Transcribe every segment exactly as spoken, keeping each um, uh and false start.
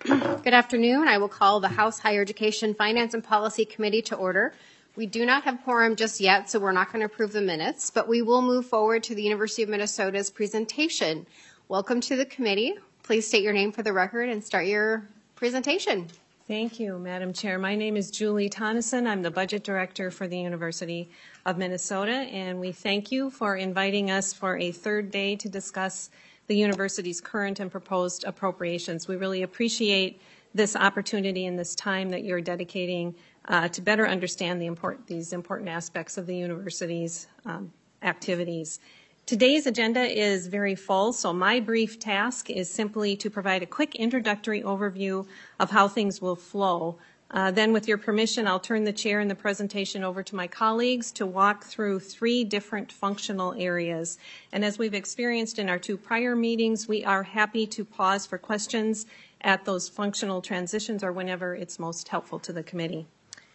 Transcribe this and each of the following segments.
Good afternoon. I will call the House Higher Education Finance and Policy Committee to order. We do not have quorum just yet, so we're not going to approve the minutes, but we will move forward to the University of Minnesota's presentation. Welcome to the committee. Please state your name for the record and start your presentation. Thank you, Madam Chair. My name is Julie Tonneson. I'm the Budget Director for the University of Minnesota, and we thank you for inviting us for a third day to discuss the university's current and proposed appropriations. We really appreciate this opportunity and this time that you're dedicating uh, to better understand the import, these important aspects of the university's um, activities. Today's agenda is very full, so my brief task is simply to provide a quick introductory overview of how things will flow. Uh, then, with your permission, I'll turn the chair and the presentation over to my colleagues to walk through three different functional areas. And as we've experienced in our two prior meetings, we are happy to pause for questions at those functional transitions or whenever it's most helpful to the committee.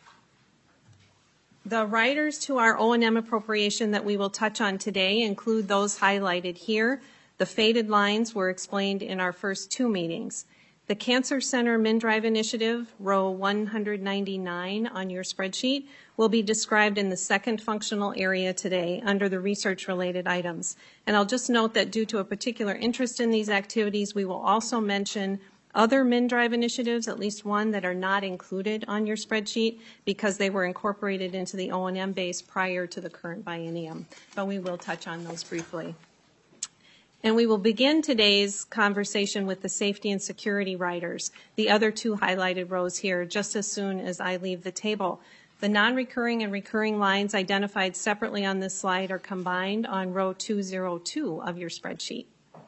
The riders to our O and M appropriation that we will touch on today include those highlighted here. The faded lines were explained in our first two meetings. The Cancer Center MnDRIVE initiative, row one hundred ninety-nine on your spreadsheet, will be described in the second functional area today under the research-related items. And I'll just note that due to a particular interest in these activities, we will also mention other MnDRIVE initiatives, at least one that are not included on your spreadsheet because they were incorporated into the O and M base prior to the current biennium. But we will touch on those briefly. And we will begin today's conversation with the safety and security riders, the other two highlighted rows here, just as soon as I leave the table. The non-recurring and recurring lines identified separately on this slide are combined on row two oh two of your spreadsheet.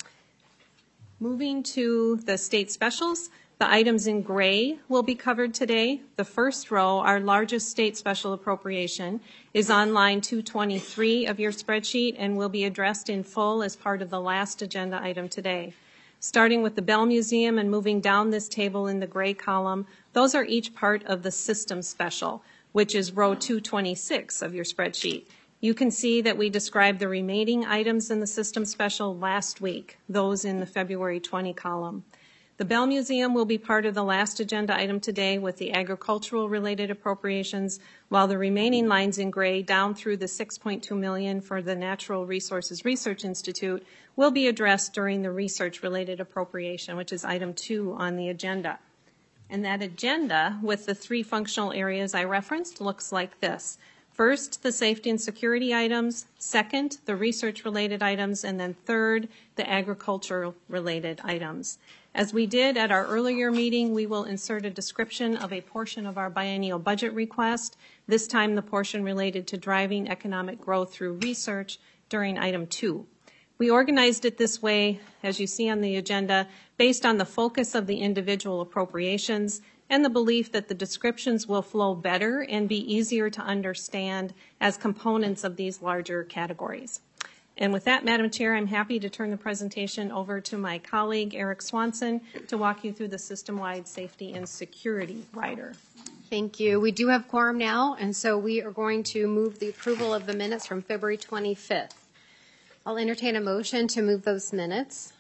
Moving to the state specials, the items in gray will be covered today. The first row, our largest state special appropriation, is on line two twenty-three of your spreadsheet and will be addressed in full as part of the last agenda item today. Starting with the Bell Museum and moving down this table in the gray column, those are each part of the system special, which is row two twenty-six of your spreadsheet. You can see that we described the remaining items in the system special last week, those in the February twentieth column. The Bell Museum will be part of the last agenda item today with the agricultural related appropriations, while the remaining lines in gray down through the six point two million dollars for the Natural Resources Research Institute will be addressed during the research related appropriation, which is item two on the agenda. And that agenda with the three functional areas I referenced looks like this. First, the safety and security items. Second, the research-related items. And then third, the agricultural-related items. As we did at our earlier meeting, we will insert a description of a portion of our biennial budget request, this time the portion related to driving economic growth through research during item two. We organized it this way, as you see on the agenda, based on the focus of the individual appropriations and the belief that the descriptions will flow better and be easier to understand as components of these larger categories. And with that, Madam Chair, I'm happy to turn the presentation over to my colleague, Eric Swanson, to walk you through the system-wide safety and security rider. Thank you. We do have quorum now, and so we are going to move the approval of the minutes from February twenty-fifth. I'll entertain a motion to move those minutes.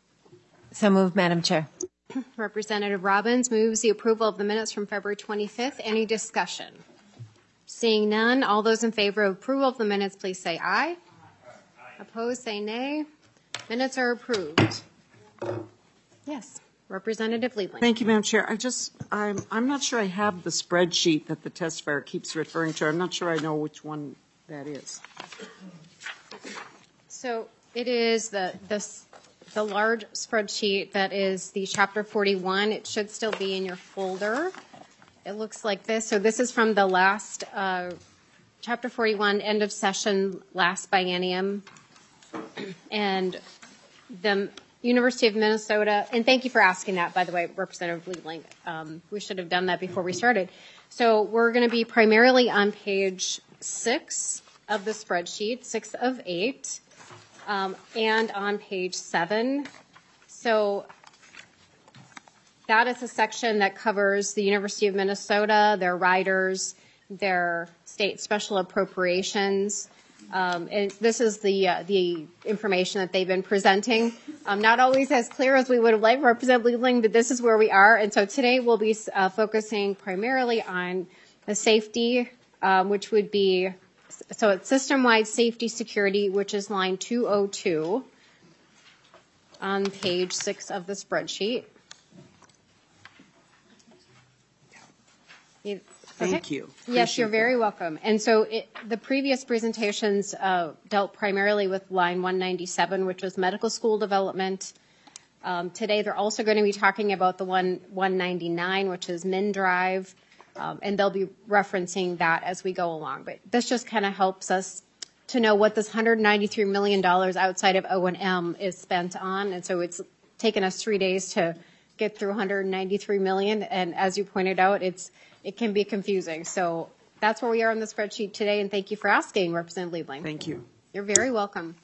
So moved, Madam Chair. Representative Robbins moves the approval of the minutes from February twenty-fifth. Any discussion? Seeing none, all those in favor of approval of the minutes, please say aye. Aye. Opposed, say nay. Minutes are approved. Yes, Representative Liebling. Thank you, Madam Chair. I just, I'm, I'm not sure I have the spreadsheet that the testifier keeps referring to. I'm not sure I know which one that is. So it is the, the, the large spreadsheet that is the Chapter forty-one. It should still be in your folder. It looks like this. So this is from the last uh, Chapter forty-one, end of session, last biennium. And the University of Minnesota, and thank you for asking that, by the way, Representative Liebling. Um, we should have done that before we started. So we're going to be primarily on page six of the spreadsheet, six of eight, um, and on page seven. So that is a section that covers the University of Minnesota, their riders, their state special appropriations. Um, and this is the uh, the information that they've been presenting. Um, not always as clear as we would have liked, Representative Liebling, but this is where we are. And so today we'll be uh, focusing primarily on the safety, um, which would be, so it's system-wide safety security, which is line two oh two on page six of the spreadsheet. You, Thank okay. you. Yes, Appreciate you're very that. welcome. And so it, the previous presentations uh, dealt primarily with line one ninety-seven, which was medical school development. Um, today, they're also going to be talking about the one 199, which is MnDrive, um, and they'll be referencing that as we go along. But this just kind of helps us to know what this one hundred ninety-three million dollars outside of O and M is spent on. And so it's taken us three days to get through one hundred ninety-three million dollars. And as you pointed out, it's it can be confusing. So that's where we are on the spreadsheet today. And thank you for asking, Representative Liebling. Thank you. You're very welcome.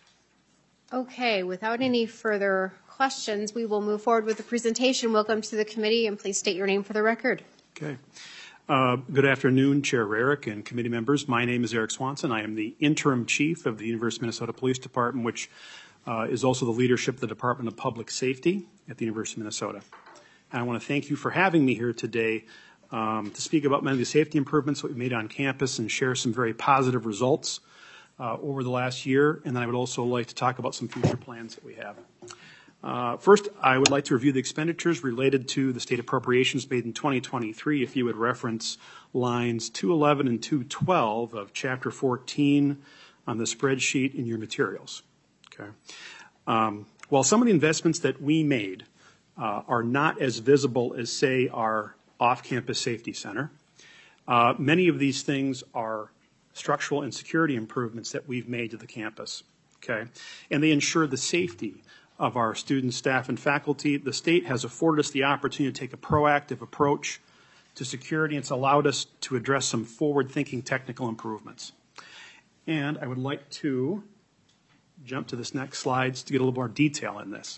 Okay, without any further questions, we will move forward with the presentation. Welcome to the committee, and please state your name for the record. Okay. Uh, good afternoon, Chair Rarick and committee members. My name is Eric Swanson. I am the interim chief of the University of Minnesota Police Department, which uh, is also the leadership of the Department of Public Safety at the University of Minnesota. And I want to thank you for having me here today um, to speak about many of the safety improvements that we've made on campus and share some very positive results uh, over the last year. And then I would also like to talk about some future plans that we have. Uh, first, I would like to review the expenditures related to the state appropriations made in twenty twenty-three. If you would reference lines two eleven and two twelve of Chapter fourteen on the spreadsheet in your materials. Okay. Um, while some of the investments that we made uh, are not as visible as, say, our off-campus safety center, uh, many of these things are structural and security improvements that we've made to the campus. Okay, and they ensure the safety of our students, staff, and faculty. The state has afforded us the opportunity to take a proactive approach to security, and it's allowed us to address some forward-thinking technical improvements. And I would like to jump to this next slide to get a little more detail in this.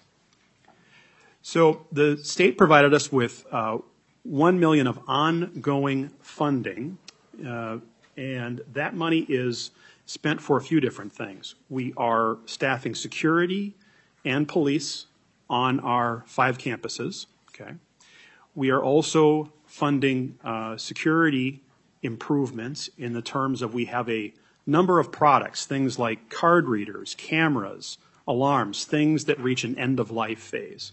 So the state provided us with uh, one million dollars of ongoing funding, uh, and that money is spent for a few different things. We are staffing security and police on our five campuses. Okay. We are also funding uh, security improvements in the terms of we have a number of products, things like card readers, cameras, alarms, things that reach an end-of-life phase.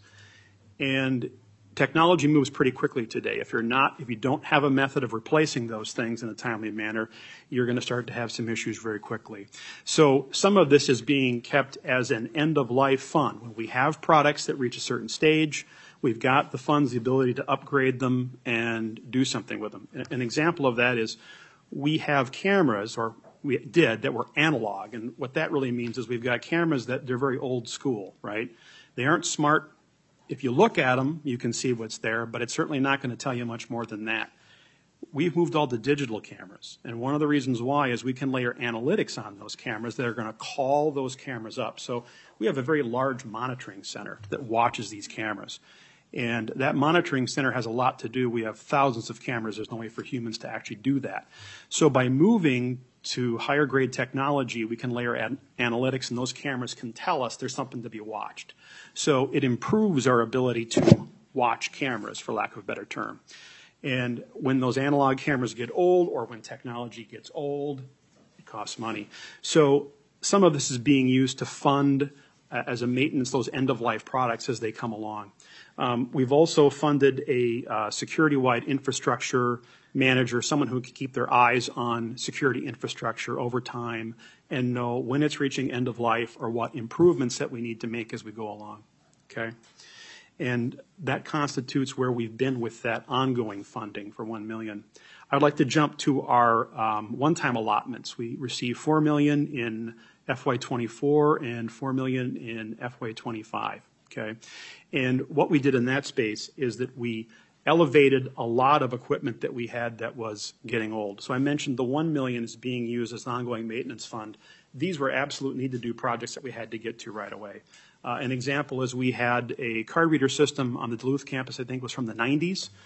And technology moves pretty quickly today. If you're not, if you don't have a method of replacing those things in a timely manner, you're going to start to have some issues very quickly. So some of this is being kept as an end-of-life fund. When we have products that reach a certain stage, we've got the funds, the ability to upgrade them and do something with them. An example of that is we have cameras, or we did, that were analog. And what that really means is we've got cameras that they're very old school, right? They aren't smart. If you look at them, you can see what's there, but it's certainly not going to tell you much more than that. We've moved all to digital cameras, and one of the reasons why is we can layer analytics on those cameras that are going to call those cameras up. So we have a very large monitoring center that watches these cameras, and that monitoring center has a lot to do. We have thousands of cameras. There's no way for humans to actually do that. So by moving to higher grade technology, we can layer an analytics, and those cameras can tell us there's something to be watched. So it improves our ability to watch cameras, for lack of a better term. And when those analog cameras get old, or when technology gets old, it costs money. So some of this is being used to fund uh, as a maintenance those end-of-life products as they come along. Um, we've also funded a uh, security-wide infrastructure manager, someone who can keep their eyes on security infrastructure over time and know when it's reaching end of life or what improvements that we need to make as we go along. Okay? And that constitutes where we've been with that ongoing funding for one million dollars. I'd like to jump to our um, one-time allotments. We received four million dollars in F Y twenty-four and four million dollars in F Y twenty-five. Okay? And what we did in that space is that we elevated a lot of equipment that we had that was getting old. So I mentioned the one million dollars is being used as an ongoing maintenance fund. These were absolute need-to-do projects that we had to get to right away. Uh, an example is we had a card reader system on the Duluth campus, I think was from the nineties.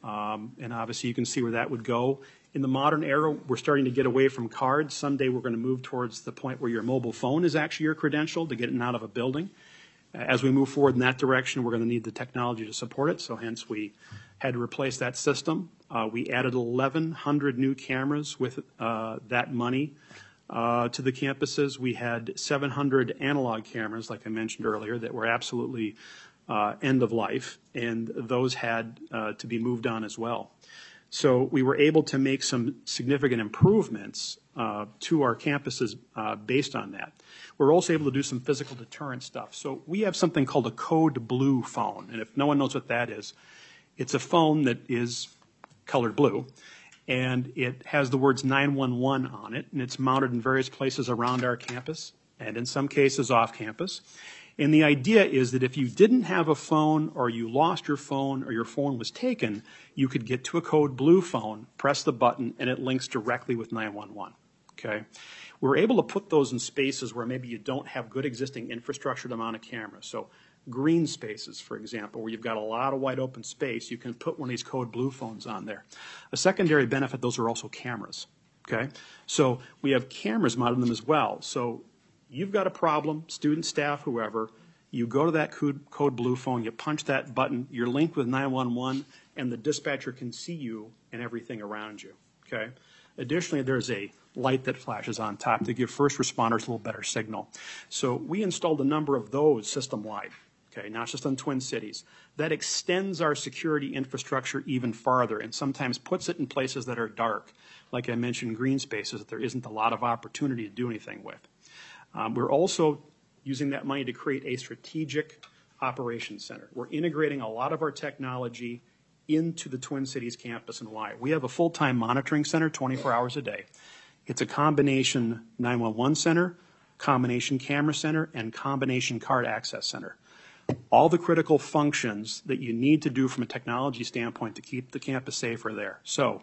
Um, and obviously, you can see where that would go. In the modern era, we're starting to get away from cards. Someday, we're going to move towards the point where your mobile phone is actually your credential to get in and out of a building. As we move forward in that direction, we're going to need the technology to support it. So hence, we had to replace that system. Uh, we added eleven hundred new cameras with uh, that money uh, to the campuses. We had seven hundred analog cameras, like I mentioned earlier, that were absolutely uh, end of life, and those had uh, to be moved on as well. So we were able to make some significant improvements uh, to our campuses uh, based on that. We're also able to do some physical deterrent stuff. So we have something called a Code Blue phone, and if no one knows what that is, it's a phone that is colored blue, and it has the words nine one one on it, and it's mounted in various places around our campus, and in some cases off campus. And the idea is that if you didn't have a phone, or you lost your phone, or your phone was taken, you could get to a Code Blue phone, press the button, and it links directly with nine one one, okay? We're able to put those in spaces where maybe you don't have good existing infrastructure to mount a camera. So green spaces, for example, where you've got a lot of wide open space, you can put one of these Code Blue phones on there. A secondary benefit, those are also cameras, okay? So we have cameras mounted on them as well. So you've got a problem, student, staff, whoever, you go to that Code, Code Blue phone, you punch that button, you're linked with nine one one, and the dispatcher can see you and everything around you, okay? Additionally, there's a light that flashes on top to give first responders a little better signal. So we installed a number of those system-wide, okay, not just on Twin Cities. That extends our security infrastructure even farther and sometimes puts it in places that are dark, like I mentioned, green spaces that there isn't a lot of opportunity to do anything with. Um, we're also using that money to create a strategic operations center. We're integrating a lot of our technology into the Twin Cities campus. And why? We have a full-time monitoring center twenty-four hours a day. It's a combination nine one one center, combination camera center, and combination card access center. All the critical functions that you need to do from a technology standpoint to keep the campus safe are there. So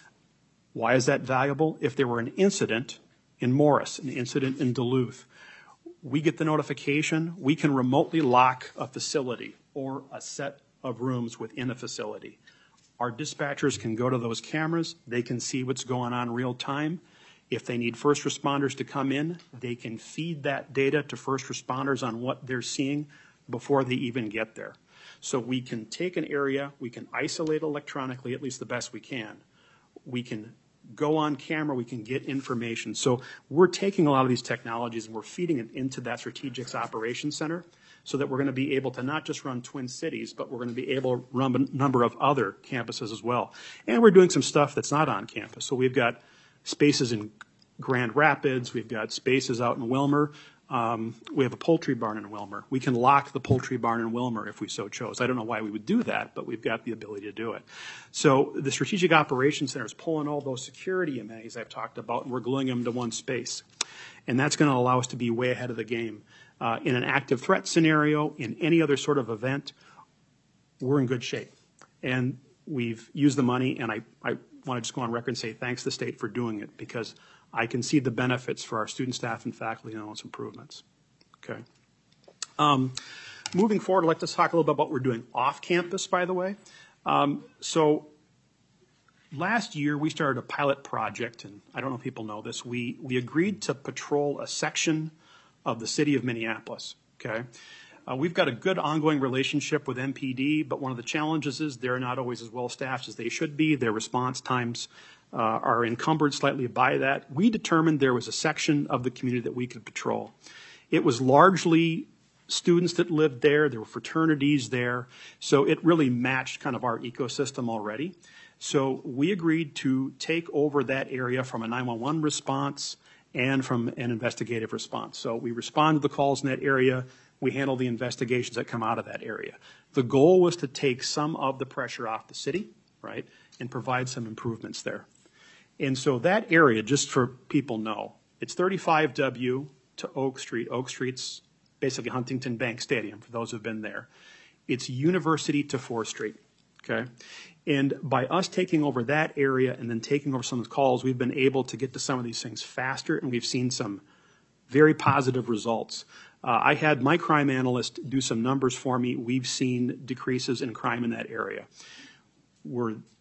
why is that valuable? If there were an incident in Morris, an incident in Duluth, we get the notification, we can remotely lock a facility or a set of rooms within a facility. Our dispatchers can go to those cameras, they can see what's going on real time. If they need first responders to come in, they can feed that data to first responders on what they're seeing before they even get there. So we can take an area, we can isolate electronically, at least the best we can. We can go on camera, we can get information. So we're taking a lot of these technologies and we're feeding it into that strategic operations center so that we're going to be able to not just run Twin Cities, but we're going to be able to run a number of other campuses as well. And we're doing some stuff that's not on campus. So we've got spaces in Grand Rapids, we've got spaces out in Wilmer. Um, we have a poultry barn in Wilmer. We can lock the poultry barn in Wilmer if we so chose. I don't know why we would do that, but we've got the ability to do it. So the Strategic Operations Center is pulling all those security amenities I've talked about, and we're gluing them to one space. And that's going to allow us to be way ahead of the game. Uh, in an active threat scenario, in any other sort of event, we're in good shape. And we've used the money, and I, I want to just go on record and say thanks to the state for doing it, because I can see the benefits for our student, staff, and faculty and those improvements. Okay. Um, moving forward, I'd like to talk a little bit about what we're doing off campus, by the way. Um, so last year, we started a pilot project, and I don't know if people know this. We, we agreed to patrol a section of the city of Minneapolis, okay? Uh, we've got a good ongoing relationship with M P D, but one of the challenges is they're not always as well staffed as they should be. Their response times uh, are encumbered slightly by that. We determined there was a section of the community that we could patrol. It was largely students that lived there. There were fraternities there. So it really matched kind of our ecosystem already. So we agreed to take over that area from a nine one one response and from an investigative response. So we respond to the calls in that area. We handle the investigations that come out of that area. The goal was to take some of the pressure off the city, right, and provide some improvements there. And so that area, just for people know, it's thirty-five W to Oak Street. Oak Street's basically Huntington Bank Stadium, for those who've been there. It's University to fourth Street, okay? And by us taking over that area and then taking over some of the calls, we've been able to get to some of these things faster, and we've seen some very positive results. Uh, I had my crime analyst do some numbers for me. We've seen decreases in crime in that area. We're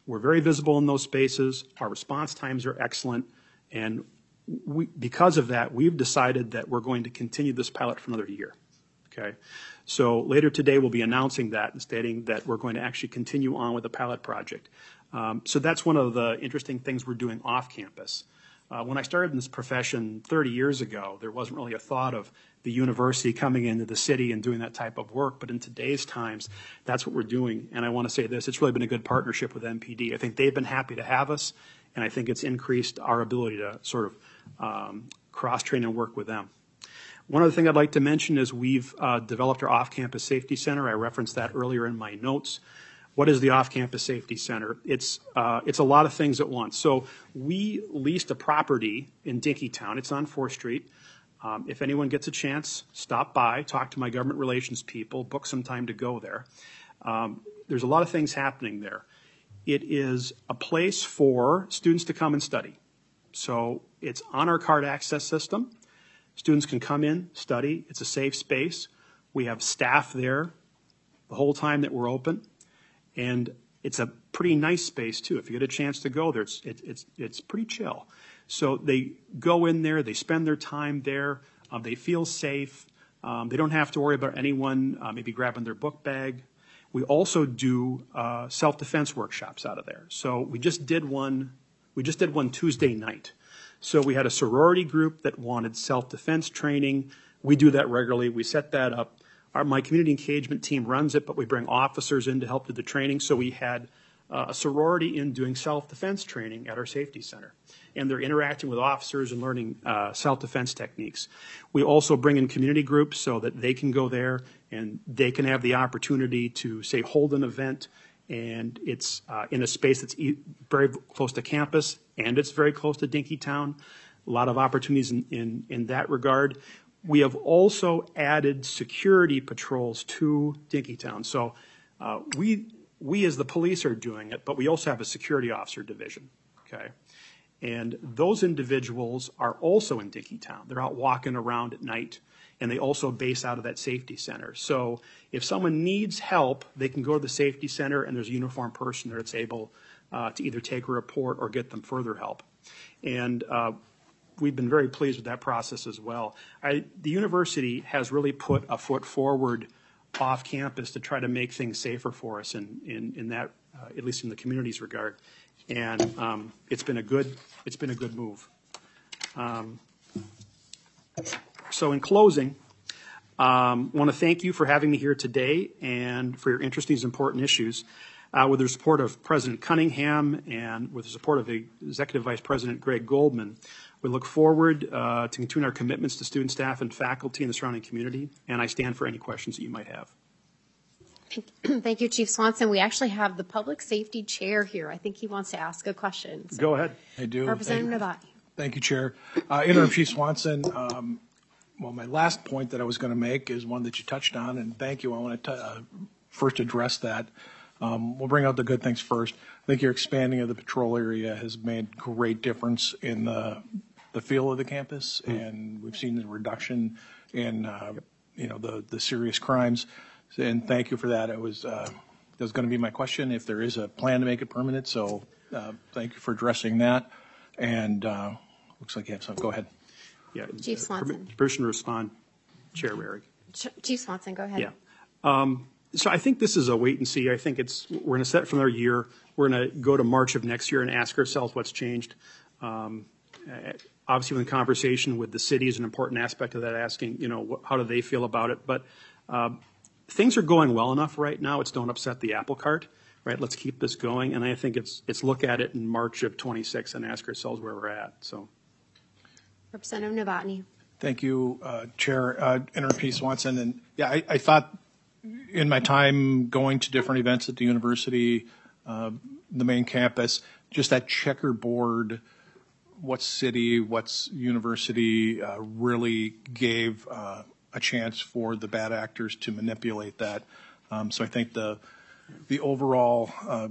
We're very visible in those spaces. Our response times are excellent. And we, because of that, we've decided that we're going to continue this pilot for another year. Okay? So later today, we'll be announcing that and stating that we're going to actually continue on with the pilot project. Um, so that's one of the interesting things we're doing off campus. Uh, when I started in this profession thirty years ago, there wasn't really a thought of the university coming into the city and doing that type of work. But in today's times, that's what we're doing. And I want to say this, it's really been a good partnership with M P D. I think they've been happy to have us, and I think it's increased our ability to sort of um, cross-train and work with them. One other thing I'd like to mention is we've uh, developed our off-campus safety center. I referenced that earlier in my notes. What is the off-campus safety center? It's uh, it's a lot of things at once. So we leased a property in Dinkytown. It's on fourth Street. Um, if anyone gets a chance, stop by, talk to my government relations people, book some time to go there. Um, there's a lot of things happening there. It is a place for students to come and study. So it's on our card access system. Students can come in, study. It's a safe space. We have staff there the whole time that we're open. And it's a pretty nice space, too. If you get a chance to go there, it's, it, it's, it's pretty chill. So they go in there, they spend their time there, um, they feel safe. Um, they don't have to worry about anyone uh, maybe grabbing their book bag. We also do uh, self-defense workshops out of there. So we just did one, we just did one Tuesday night. So we had a sorority group that wanted self-defense training. We do that regularly. We set that up. Our, my community engagement team runs it, but we bring officers in to help do the training. So we had uh, a sorority in doing self-defense training at our safety center. And they're interacting with officers and learning uh, self-defense techniques. We also bring in community groups so that they can go there and they can have the opportunity to, say, hold an event. And it's uh, in a space that's e- very close to campus, and it's very close to Dinkytown. A lot of opportunities in, in, in that regard. We have also added security patrols to Dinkytown. So uh, we, we as the police are doing it, but we also have a security officer division, okay? And those individuals are also in Dinkytown. They're out walking around at night, and they also base out of that safety center. So if someone needs help, they can go to the safety center, and there's a uniformed person there that's able uh, to either take a report or get them further help. And uh, we've been very pleased with that process as well. I, the university has really put a foot forward off campus to try to make things safer for us in, in, in that, uh, at least in the community's regard. And um, it's been a good, it's been a good move. Um, so in closing, um, I want to thank you for having me here today and for your interest in these important issues. Uh, with the support of President Cunningham and with the support of Executive Vice President Greg Goldman, we look forward uh, to continuing our commitments to student, staff, and faculty in the surrounding community, and I stand for any questions that you might have. Thank you, Chief Swanson. We actually have the Public Safety Chair here. I think he wants to ask a question. So, go ahead. I do. Representative Novotny. Thank you, Chair. Uh, Interim Chief Swanson, um, well, my last point that I was going to make is one that you touched on, and thank you. I want to uh, first address that. Um, we'll bring out the good things first. I think your expanding of the patrol area has made great difference in the the feel of the campus, mm-hmm. and we've seen the reduction in uh, yep. you know the the serious crimes. And thank you for that. It was uh, that was going to be my question if there is a plan to make it permanent. So uh, thank you for addressing that. And uh, looks like you have some. Go ahead. Yeah, Chief Swanson. Permission to respond, Chair Rarick. Chief Swanson, go ahead. Yeah. Um, So I think this is a wait and see. I think it's we're going to set from our year. We're going to go to March of next year and ask ourselves what's changed. Um, obviously, when the conversation with the city is an important aspect of that, asking, you know, what, how do they feel about it? But uh, things are going well enough right now. It's don't upset the apple cart, right? Let's keep this going. And I think it's it's look at it in March of twenty-six and ask ourselves where we're at. So, Representative Novotny. Thank you, uh, Chair, uh, Interim Chief Swanson. And yeah, I, I thought. In my time going to different events at the university, uh, the main campus, just that checkerboard, what's city, what's university, uh, really gave uh, a chance for the bad actors to manipulate that. Um, so I think the the overall uh,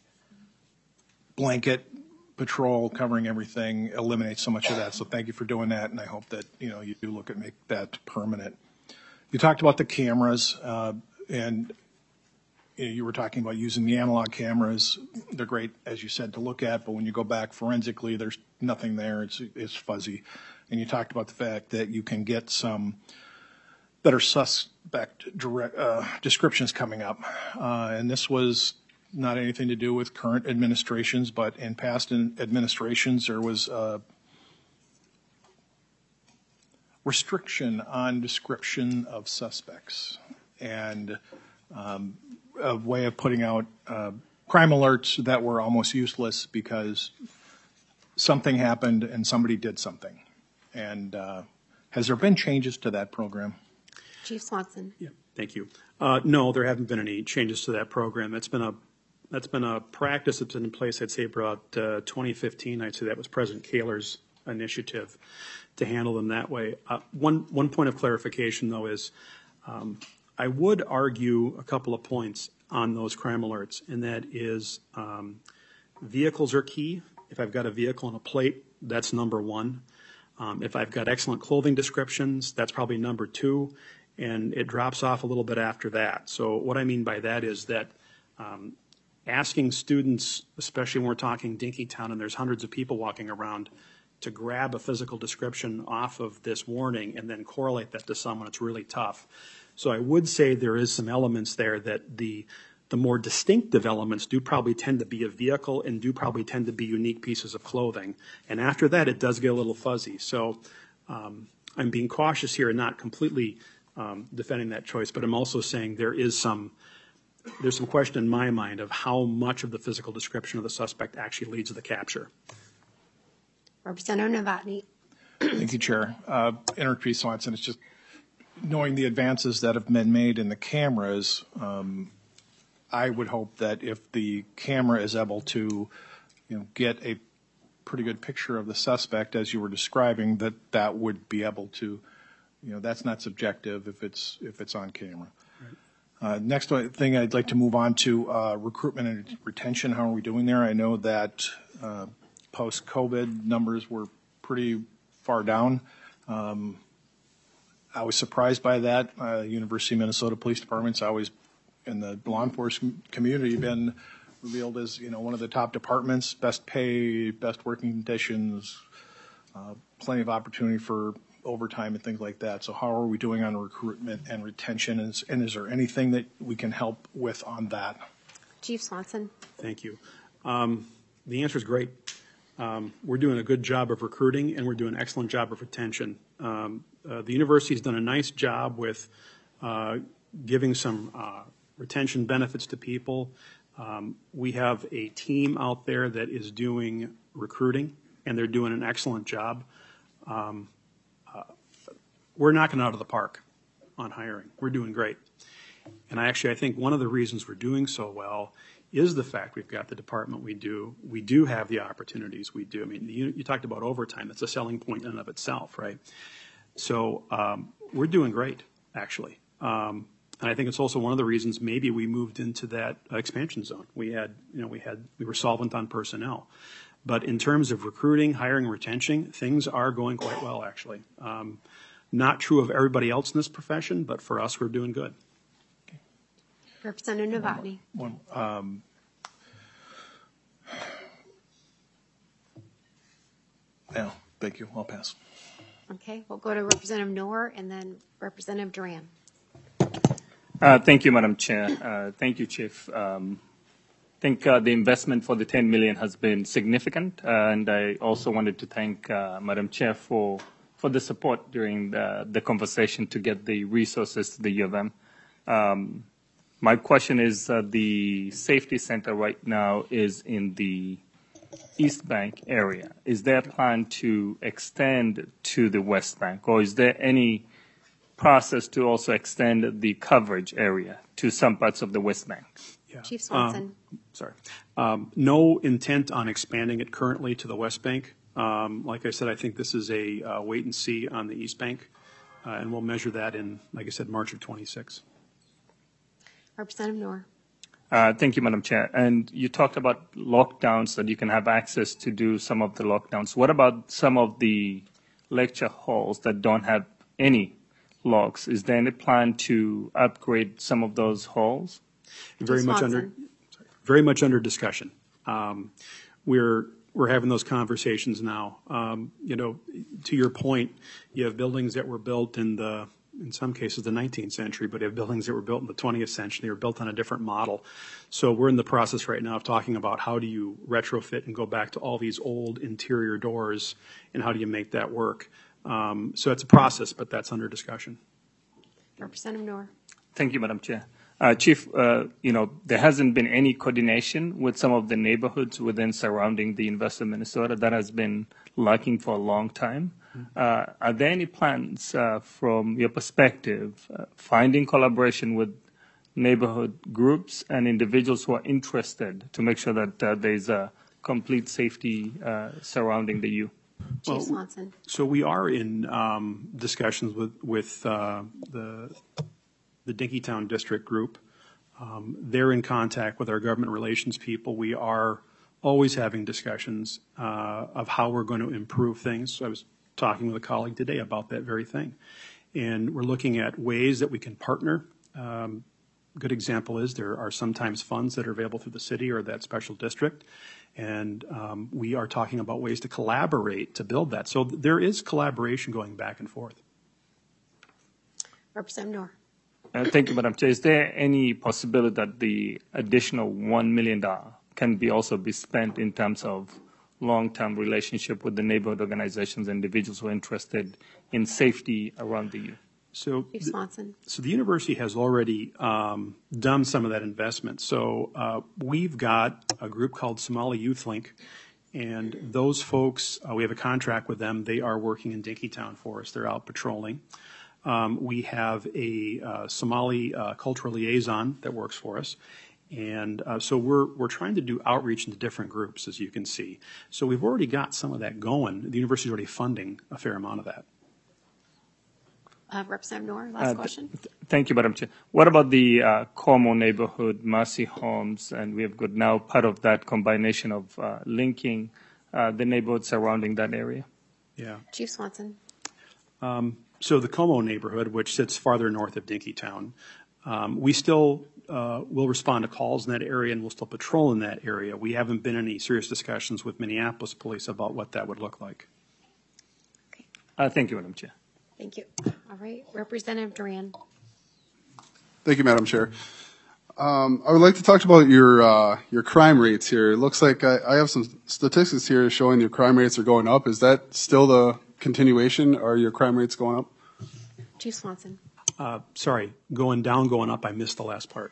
blanket patrol covering everything eliminates so much of that. So thank you for doing that, and I hope that you know you do look at make that permanent. You talked about the cameras, uh, and you were talking about using the analog cameras. They're great, as you said, to look at, but when you go back forensically, there's nothing there. It's, it's fuzzy. And you talked about the fact that you can get some better suspect direct, uh, descriptions coming up. Uh, and this was not anything to do with current administrations, but in past administrations, there was a restriction on description of suspects and um, a way of putting out uh, crime alerts that were almost useless because something happened and somebody did something. And uh, has there been changes to that program? Chief Swanson. Yeah, thank you. Uh, no, there haven't been any changes to that program. That's been a that's been a practice that's been in place, I'd say, about uh, twenty fifteen. I'd say that was President Kaler's initiative to handle them that way. Uh, one one point of clarification, though, is um, I would argue a couple of points on those crime alerts, and that is um, vehicles are key. If I've got a vehicle and a plate, that's number one. Um, if I've got excellent clothing descriptions, that's probably number two, and it drops off a little bit after that. So what I mean by that is that um, asking students, especially when we're talking Dinkytown and there's hundreds of people walking around, to grab a physical description off of this warning and then correlate that to someone, it's really tough. So I would say there is some elements there that the the more distinctive elements do probably tend to be a vehicle and do probably tend to be unique pieces of clothing. And after that, it does get a little fuzzy. So um, I'm being cautious here and not completely um, defending that choice, but I'm also saying there is some there's some question in my mind of how much of the physical description of the suspect actually leads to the capture. Representative Novotny. Thank you, Chair. Uh, Interim Chief Swanson, it's just knowing the advances that have been made in the cameras, um, I would hope that if the camera is able to, you know, get a pretty good picture of the suspect as you were describing, that that would be able to, you know, that's not subjective if it's if it's on camera. Right. Uh, next thing I'd like to move on to uh, recruitment and retention. How are we doing there? I know that uh, post-COVID numbers were pretty far down. Um, I was surprised by that. Uh, University of Minnesota Police Department's always in the law enforcement community been revealed as, you know, one of the top departments, best pay, best working conditions, uh, plenty of opportunity for overtime and things like that. So how are we doing on recruitment and retention? And is, and is there anything that we can help with on that? Chief Swanson. Thank you. Um, the answer is great. Um, we're doing a good job of recruiting, and we're doing an excellent job of retention. Um, uh, the university's done a nice job with uh, giving some uh, retention benefits to people. Um, we have a team out there that is doing recruiting, and they're doing an excellent job. Um, uh, we're knocking it out of the park on hiring. We're doing great. And I actually, I think one of the reasons we're doing so well is the fact we've got the department we do. We do have the opportunities we do. I mean, you, you talked about overtime. That's a selling point in and of itself, right? So um, we're doing great, actually. Um, and I think it's also one of the reasons maybe we moved into that uh, expansion zone. We had, you know, we had, we were solvent on personnel. But in terms of recruiting, hiring, retention, things are going quite well, actually. Um, not true of everybody else in this profession, but for us, we're doing good. Representative Novotny. One, um, no, thank you. I'll pass. Okay, we'll go to Representative Noor and then Representative Duran. Uh, thank you, Madam Chair. Uh, thank you, Chief. Um, I think uh, the investment for the ten million dollars has been significant, uh, and I also wanted to thank uh, Madam Chair for for the support during the, the conversation to get the resources to the U of M. Um, my question is, uh, the safety center right now is in the East Bank area. Is there a plan to extend to the West Bank, or is there any process to also extend the coverage area to some parts of the West Bank? Yeah. Chief Swanson. Um, sorry. Um, no intent on expanding it currently to the West Bank. Um, like I said, I think this is a uh, wait and see on the East Bank, uh, and we'll measure that in, like I said, March of twenty-six. Representative Noor. Uh, thank you, Madam Chair. And you talked about lockdowns, that you can have access to do some of the lockdowns. What about some of the lecture halls that don't have any locks? Is there any plan to upgrade some of those halls? very much under, Swanson. sorry, very much under discussion. Um, we're we're having those conversations now. Um, you know, to your point, you have buildings that were built in the, in some cases, the nineteenth century, but you have buildings that were built in the twentieth century. They were built on a different model. So we're in the process right now of talking about how do you retrofit and go back to all these old interior doors, and how do you make that work. Um, so it's a process, but that's under discussion. Representative Noor. Thank you, Madam Chair. Uh, Chief, uh, you know, there hasn't been any coordination with some of the neighborhoods within surrounding the University of Minnesota. That has been lacking for a long time. Uh, are there any plans uh, from your perspective, uh, finding collaboration with neighborhood groups and individuals who are interested to make sure that uh, there's a complete safety uh, surrounding the U? Chief Well, Swanson. So we are in um, discussions with with uh, the the Dinkytown District Group. Um, they're in contact with our government relations people. We are always having discussions uh, of how we're going to improve things. I was talking with a colleague today about that very thing, and we're looking at ways that we can partner. Um, good example is there are sometimes funds that are available through the city or that special district. And um, we are talking about ways to collaborate to build that. So th- there is collaboration going back and forth. Representative Noor. Uh, thank you, Madam Chair. Is there any possibility that the additional one million dollars can be also be spent in terms of long-term relationship with the neighborhood organizations and individuals who are interested in safety around the U? So, Chief th- Swanson. so the university has already um, done some of that investment. So uh, we've got a group called Somali Youth Link, and those folks, uh, we have a contract with them. They are working in Dinkytown for us. They're out patrolling. Um, we have a uh, Somali uh, cultural liaison that works for us. And uh, so we're we're trying to do outreach into different groups, as you can see. So we've already got some of that going. The university is already funding a fair amount of that. Uh, Representative Noor, last Uh, th- question. th- Thank you, Madam Chair. What about the uh, Como neighborhood, Mercy Homes, and we have got now part of that combination of uh, linking uh, the neighborhoods surrounding that area? Yeah. Chief Swanson. So the Como neighborhood, which sits farther north of Dinkytown, um, we still uh, will respond to calls in that area, and we'll still patrol in that area. We haven't been in any serious discussions with Minneapolis police about what that would look like. Okay. Uh, Thank you, Madam Chair. Thank you. All right. Representative Duran. Thank you, Madam Chair. Um, I would like to talk about your uh, your crime rates here. It looks like I, I have some statistics here showing your crime rates are going up. Is that still the continuation? Are your crime rates going up? Chief Swanson. Uh, sorry, going down, going up, I missed the last part.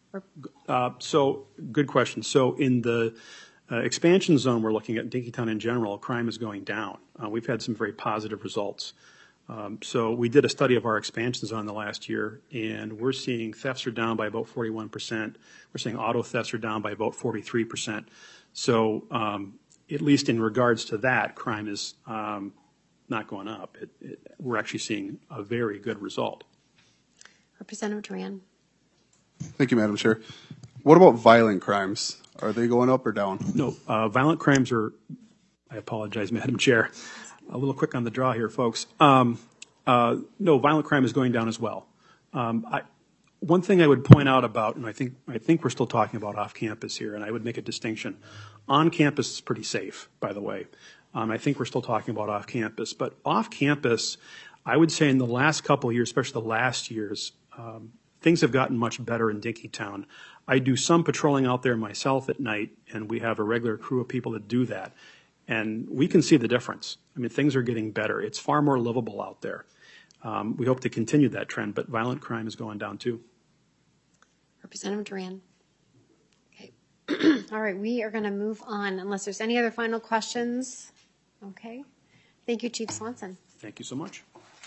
Uh, so, good question. So in the uh, expansion zone we're looking at, Dinkytown in general, crime is going down. Uh, we've had some very positive results. Um, so we did a study of our expansion zone the last year, and we're seeing thefts are down by about forty-one percent. We're seeing auto thefts are down by about forty-three percent. So um, at least in regards to that, crime is um, not going up. It, it, we're actually seeing a very good result. Representative Duran. Thank you, Madam Chair. What about violent crimes? Are they going up or down? No, uh, violent crimes are, I apologize, Madam Chair, a little quick on the draw here, folks. Um, uh, no, violent crime is going down as well. Um, I, one thing I would point out about, and I think I think we're still talking about off campus here, and I would make a distinction. On campus is pretty safe, by the way. Um, I think we're still talking about off campus, but off campus, I would say in the last couple of years, especially the last years, um, things have gotten much better in Dinkytown. I do some patrolling out there myself at night, and we have a regular crew of people that do that. And we can see the difference. I mean, things are getting better. It's far more livable out there. Um, we hope to continue that trend, but violent crime is going down too. Representative Duran. Okay. All right, we are going to move on unless there's any other final questions. Okay. Thank you, Chief Swanson. Thank you so much.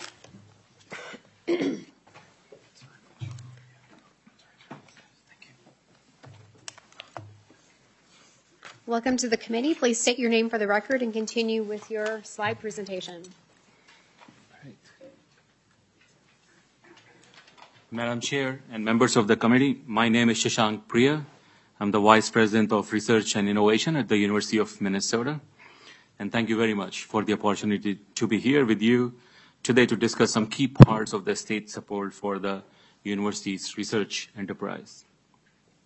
Welcome to the committee. Please state your name for the record and continue with your slide presentation. Madam Chair and members of the committee, my name is Shashank Priya. I'm the Vice President of Research and Innovation at the University of Minnesota. And thank you very much for the opportunity to be here with you today to discuss some key parts of the state support for the university's research enterprise.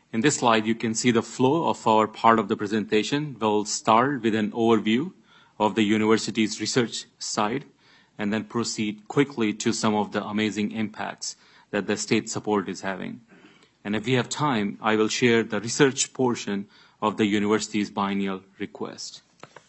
In this slide, you can see the flow of our part of the presentation. We'll start with an overview of the university's research side and then proceed quickly to some of the amazing impacts that the state support is having. And if we have time, I will share the research portion of the university's biennial request.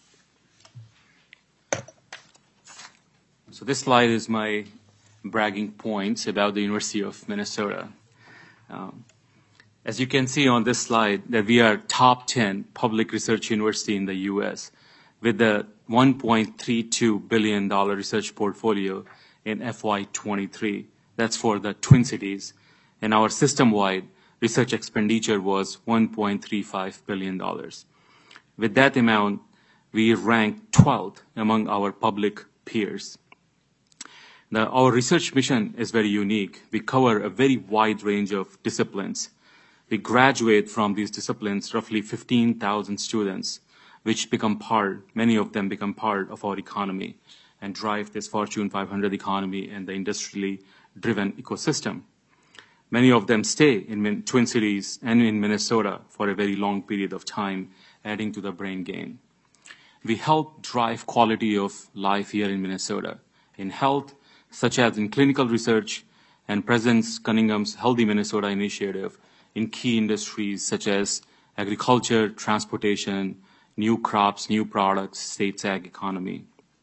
So this slide is my bragging points about the University of Minnesota. Um, as you can see on this slide, that we are top ten public research university in the U S with the one point three two billion dollars research portfolio in F Y twenty-three. That's for the Twin Cities. And our system-wide research expenditure was one point three five billion dollars. With that amount, we rank twelfth among our public peers. Now, our research mission is very unique. We cover a very wide range of disciplines. We graduate from these disciplines roughly fifteen thousand students, which become part, many of them become part of our economy and drive this Fortune five hundred economy and the industrially driven ecosystem. Many of them stay in Twin Cities and in Minnesota for a very long period of time, adding to the brain gain. We help drive quality of life here in Minnesota, in health, such as in clinical research, and President Cunningham's Healthy Minnesota initiative in key industries such as agriculture, transportation, new crops, new products, state's ag economy.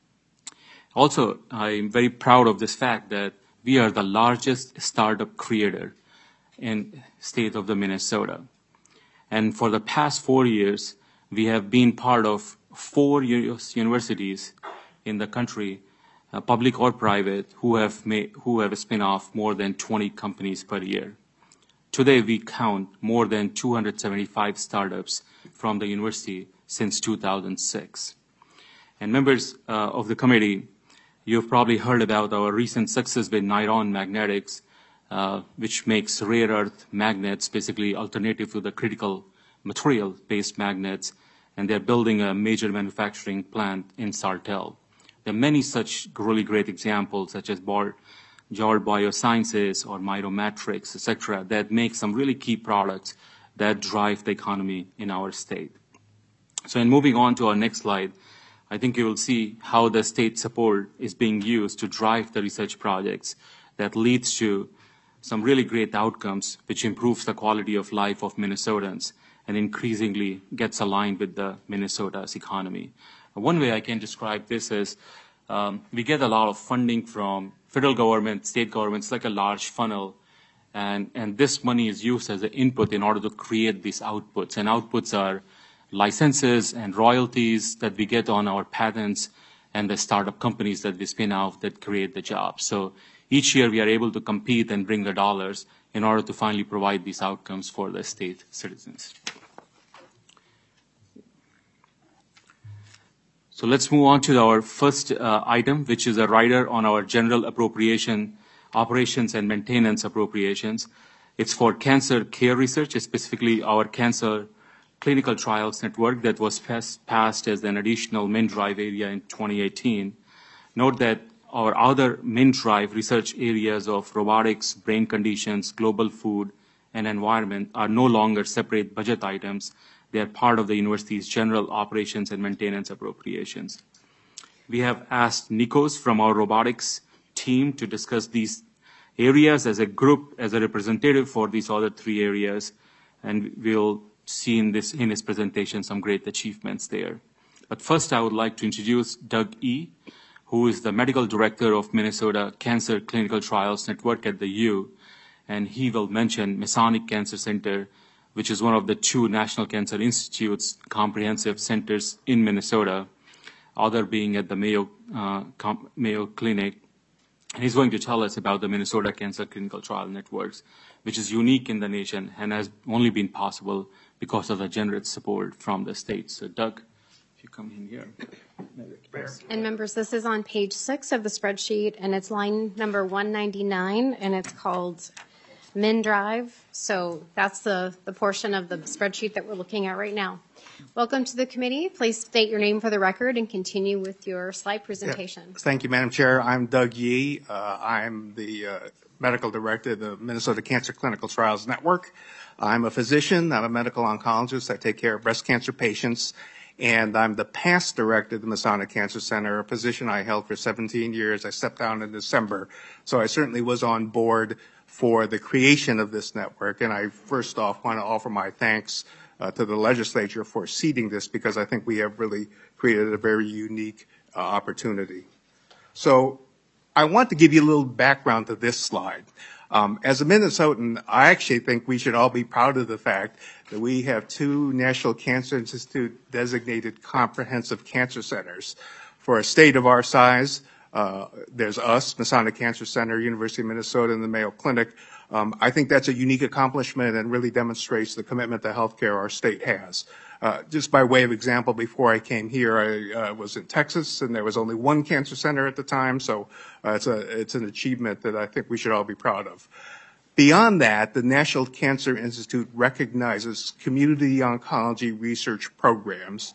Also, I'm very proud of this fact that we are the largest startup creator in state of the Minnesota. And for the past four years, we have been part of four universities in the country, uh, public or private, who have made, who have spin off more than twenty companies per year. Today, we count more than two hundred seventy-five startups from the university since two thousand six. And members uh, of the committee, you've probably heard about our recent success with Niron Magnetics, uh, which makes rare earth magnets, basically alternative to the critical material-based magnets, and they're building a major manufacturing plant in Sartell. There are many such really great examples, such as Bar Jard Biosciences or Mitomatrix, et cetera, that make some really key products that drive the economy in our state. So in moving on to our next slide, I think you will see how the state support is being used to drive the research projects that leads to some really great outcomes, which improves the quality of life of Minnesotans and increasingly gets aligned with the Minnesota's economy. One way I can describe this is um, we get a lot of funding from federal government, state governments, like a large funnel, and, and this money is used as an input in order to create these outputs. And outputs are licenses and royalties that we get on our patents and the startup companies that we spin out that create the jobs. So each year we are able to compete and bring the dollars in order to finally provide these outcomes for the state citizens. So let's move on to our first uh, item, which is a rider on our general appropriation, operations and maintenance appropriations. It's for cancer care research, specifically our cancer clinical trials network that was pass, passed as an additional MinDrive area in twenty eighteen. Note that our other MinDrive research areas of robotics, brain conditions, global food, and environment are no longer separate budget items. They are part of the university's general operations and maintenance appropriations. We have asked Nikos from our robotics team to discuss these areas as a group, as a representative for these other three areas, and we'll see in, this, in his presentation some great achievements there. But first, I would like to introduce Doug E., who is the medical director of Minnesota Cancer Clinical Trials Network at the U, and he will mention Masonic Cancer Center, which is one of the two National Cancer Institute's comprehensive centers in Minnesota, other being at the Mayo, uh, Com- Mayo Clinic. And he's going to tell us about the Minnesota Cancer Clinical Trial Networks, which is unique in the nation and has only been possible because of the generous support from the state. So Doug, if you come in here. And members, this is on page six of the spreadsheet, and it's line number one ninety-nine, and it's called MinDrive. So that's the, the portion of the spreadsheet that we're looking at right now. Welcome to the committee. Please state your name for the record and continue with your slide presentation. Yeah. Thank you, Madam Chair. I'm Doug Yee. Uh, I'm the uh, medical director of the Minnesota Cancer Clinical Trials Network. I'm a physician. I'm a medical oncologist. I take care of breast cancer patients. And I'm the past director of the Masonic Cancer Center, a position I held for seventeen years. I stepped down in December. So I certainly was on board for the creation of this network. And I first off want to offer my thanks uh, to the legislature for seeding this, because I think we have really created a very unique uh, opportunity. So I want to give you a little background to this slide. Um, as a Minnesotan, I actually think we should all be proud of the fact that we have two National Cancer Institute designated comprehensive cancer centers. For a state of our size, uh, there's us, Masonic Cancer Center, University of Minnesota, and the Mayo Clinic. Um, I think that's a unique accomplishment and really demonstrates the commitment to healthcare our state has. Uh, just by way of example, before I came here, I uh, was in Texas, and there was only one cancer center at the time, so uh, it's, a, it's an achievement that I think we should all be proud of. Beyond that, the National Cancer Institute recognizes community oncology research programs,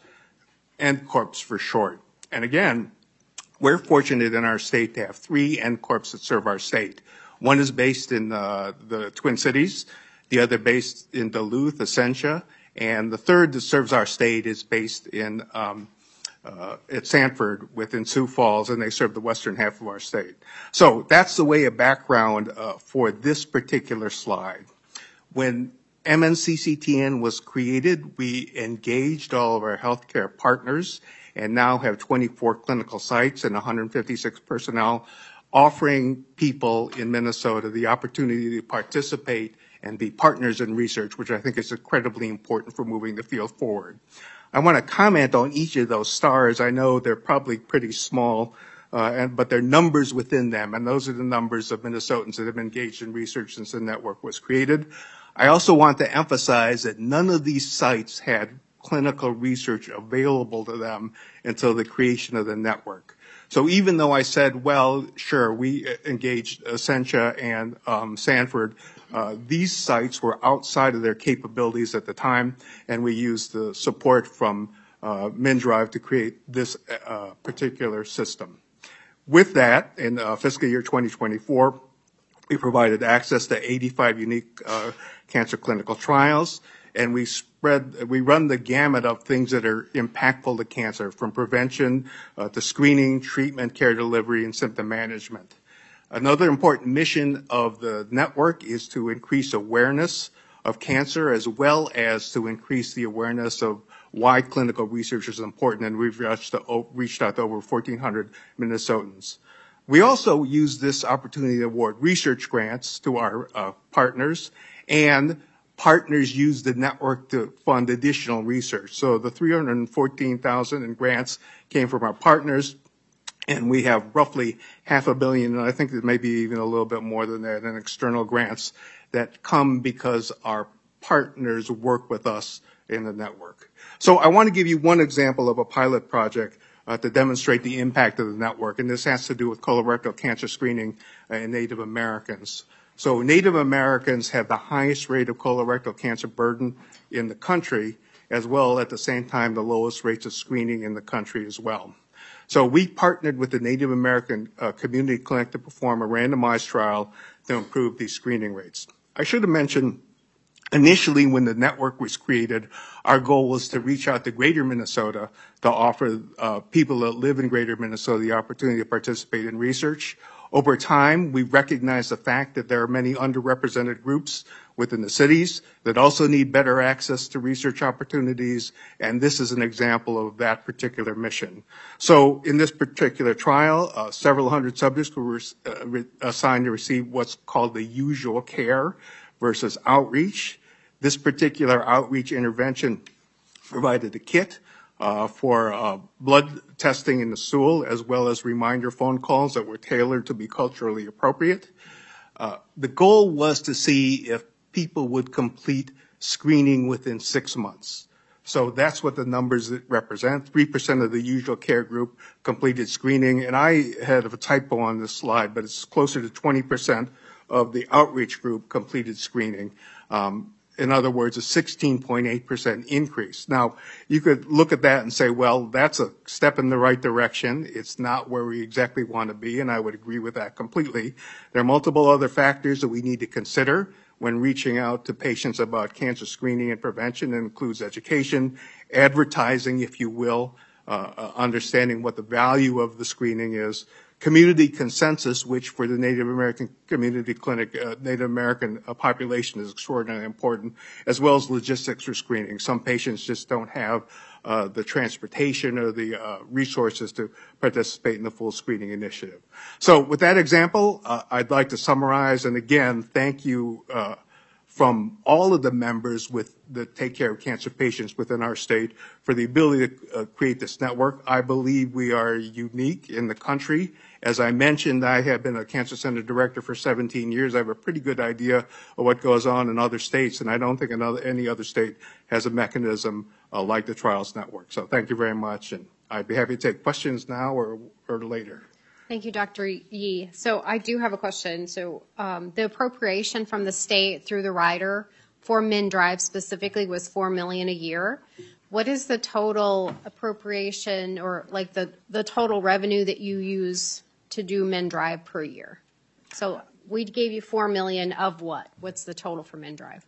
N C O R Ps for short. And again, we're fortunate in our state to have three N C O R Ps that serve our state. One is based in uh, the Twin Cities, the other based in Duluth, Essentia, and the third that serves our state is based in um, uh, at Sanford within Sioux Falls, and they serve the western half of our state. So that's the way of background uh, for this particular slide. When M N C C T N was created, we engaged all of our healthcare partners and now have twenty-four clinical sites and one hundred fifty-six personnel, offering people in Minnesota the opportunity to participate and be partners in research, which I think is incredibly important for moving the field forward. I want to comment on each of those stars. I know they're probably pretty small, uh, and, but they're numbers within them, and those are the numbers of Minnesotans that have engaged in research since the network was created. I also want to emphasize that none of these sites had clinical research available to them until the creation of the network. So even though I said, well, sure, we engaged Essentia and um, Sanford, uh, these sites were outside of their capabilities at the time, and we used the support from uh, MnDRIVE to create this uh, particular system. With that, in uh, fiscal year twenty twenty-four, we provided access to eighty-five unique uh, cancer clinical trials, and we spread, we run the gamut of things that are impactful to cancer, from prevention uh, to screening, treatment, care delivery, and symptom management. Another important mission of the network is to increase awareness of cancer, as well as to increase the awareness of why clinical research is important, and we've reached, to, reached out to over fourteen hundred Minnesotans. We also use this opportunity to award research grants to our uh, partners, and partners use the network to fund additional research. So the three hundred fourteen thousand in grants came from our partners, and we have roughly half a billion, and I think there may be even a little bit more than that, in external grants that come because our partners work with us in the network. So I want to give you one example of a pilot project uh, to demonstrate the impact of the network, and this has to do with colorectal cancer screening uh, in Native Americans. So Native Americans have the highest rate of colorectal cancer burden in the country, as well at the same time the lowest rates of screening in the country as well. So we partnered with the Native American uh, Community Clinic to perform a randomized trial to improve these screening rates. I should have mentioned, initially when the network was created, our goal was to reach out to Greater Minnesota to offer uh, people that live in Greater Minnesota the opportunity to participate in research. Over time, we recognize the fact that there are many underrepresented groups within the cities that also need better access to research opportunities, and this is an example of that particular mission. So in this particular trial, uh, several hundred subjects were uh, re- assigned to receive what's called the usual care versus outreach. This particular outreach intervention provided a kit Uh, for uh, blood testing in the stool, as well as reminder phone calls that were tailored to be culturally appropriate. Uh, the goal was to see if people would complete screening within six months. So that's what the numbers represent. three percent of the usual care group completed screening, and I had a typo on this slide, but it's closer to twenty percent of the outreach group completed screening. Um, In other words, a sixteen point eight percent increase. Now, you could look at that and say, well, that's a step in the right direction. It's not where we exactly want to be, and I would agree with that completely. There are multiple other factors that we need to consider. when reaching out to patients about cancer screening and prevention. It includes education, advertising, if you will, uh, uh, understanding what the value of the screening is, community consensus, which for the Native American Community Clinic, uh, Native American uh, population is extraordinarily important, as well as logistics for screening. Some patients just don't have uh, the transportation or the uh, resources to participate in the full screening initiative. So with that example, uh, I'd like to summarize, and again, thank you uh, from all of the members with that take care of cancer patients within our state for the ability to uh, create this network. I believe we are unique in the country. As I mentioned, I have been a cancer center director for seventeen years. I have a pretty good idea of what goes on in other states, and I don't think another, any other state has a mechanism uh, like the Trials Network. So thank you very much, and I'd be happy to take questions now or, or later. Thank you, Doctor Yee. So I do have a question. So um, the appropriation from the state through the rider for MnDrive specifically was four million dollars a year. What is the total appropriation or like the, the total revenue that you use to do MnDrive per year? So we gave you four million dollars of what? What's the total for MnDrive?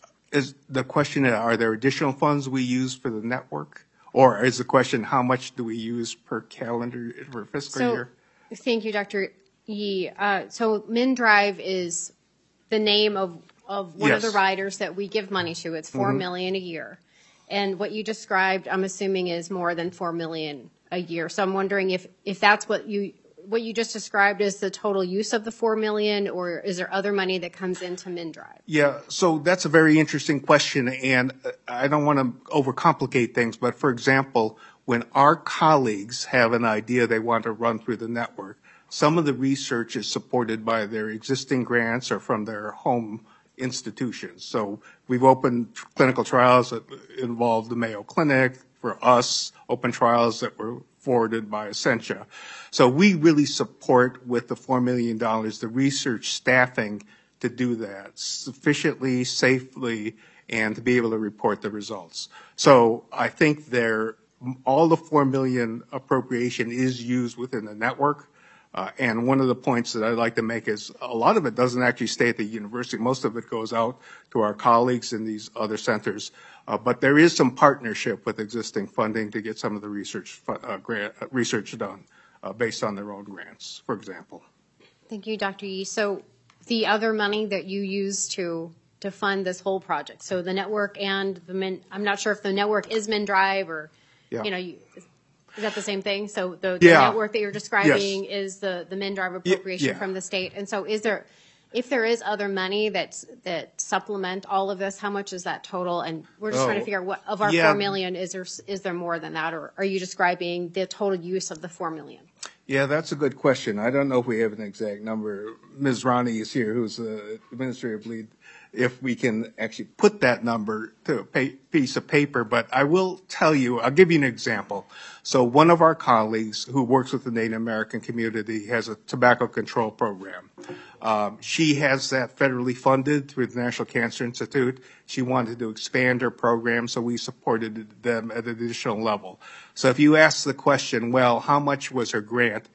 Is the question, are there additional funds we use for the network? Or is the question, how much do we use per calendar, per fiscal so, year? Thank you, Doctor Yee. Uh, so MnDrive is the name of, of one yes. of the riders that we give money to. It's four mm-hmm. million a year. And what you described, I'm assuming, is more than four million a year. So I'm wondering if, if that's what you what you just described is the total use of the four million, or is there other money that comes into MnDrive? Yeah, so that's a very interesting question, and I don't want to overcomplicate things, but for example, when our colleagues have an idea they want to run through the network, some of the research is supported by their existing grants or from their home institutions. So we've opened clinical trials that involve the Mayo Clinic, for us, open trials that were forwarded by Essentia. So we really support with the four million dollars the research staffing to do that sufficiently, safely, and to be able to report the results. So I think there, all the four million dollars appropriation is used within the network. Uh, and one of the points that I'd like to make is a lot of it doesn't actually stay at the university. Most of it goes out to our colleagues in these other centers. Uh, but there is some partnership with existing funding to get some of the research uh, grant, uh, research done uh, based on their own grants, for example. Thank you, Doctor Yee. So the other money that you use to to fund this whole project, so the network and the Min, I'm not sure if the network is MnDrive or, yeah. you know, you, is that the same thing? So the, the yeah. network that you're describing yes. is the, the MnDrive appropriation yeah. from the state. And so is there, if there is other money that's, that supplement all of this, how much is that total? And we're just oh. trying to figure out what of our yeah. four million, is there, is there more than that? Or are you describing the total use of the four million? Yeah, that's a good question. I don't know if we have an exact number. Miz Ronnie is here, who's the administrative lead, if we can actually put that number to a piece of paper. But I will tell you, I'll give you an example. So one of our colleagues who works with the Native American community has a tobacco control program. Um, she has that federally funded through the National Cancer Institute. She wanted to expand her program, so we supported them at an additional level. So if you ask the question, well, how much was her grant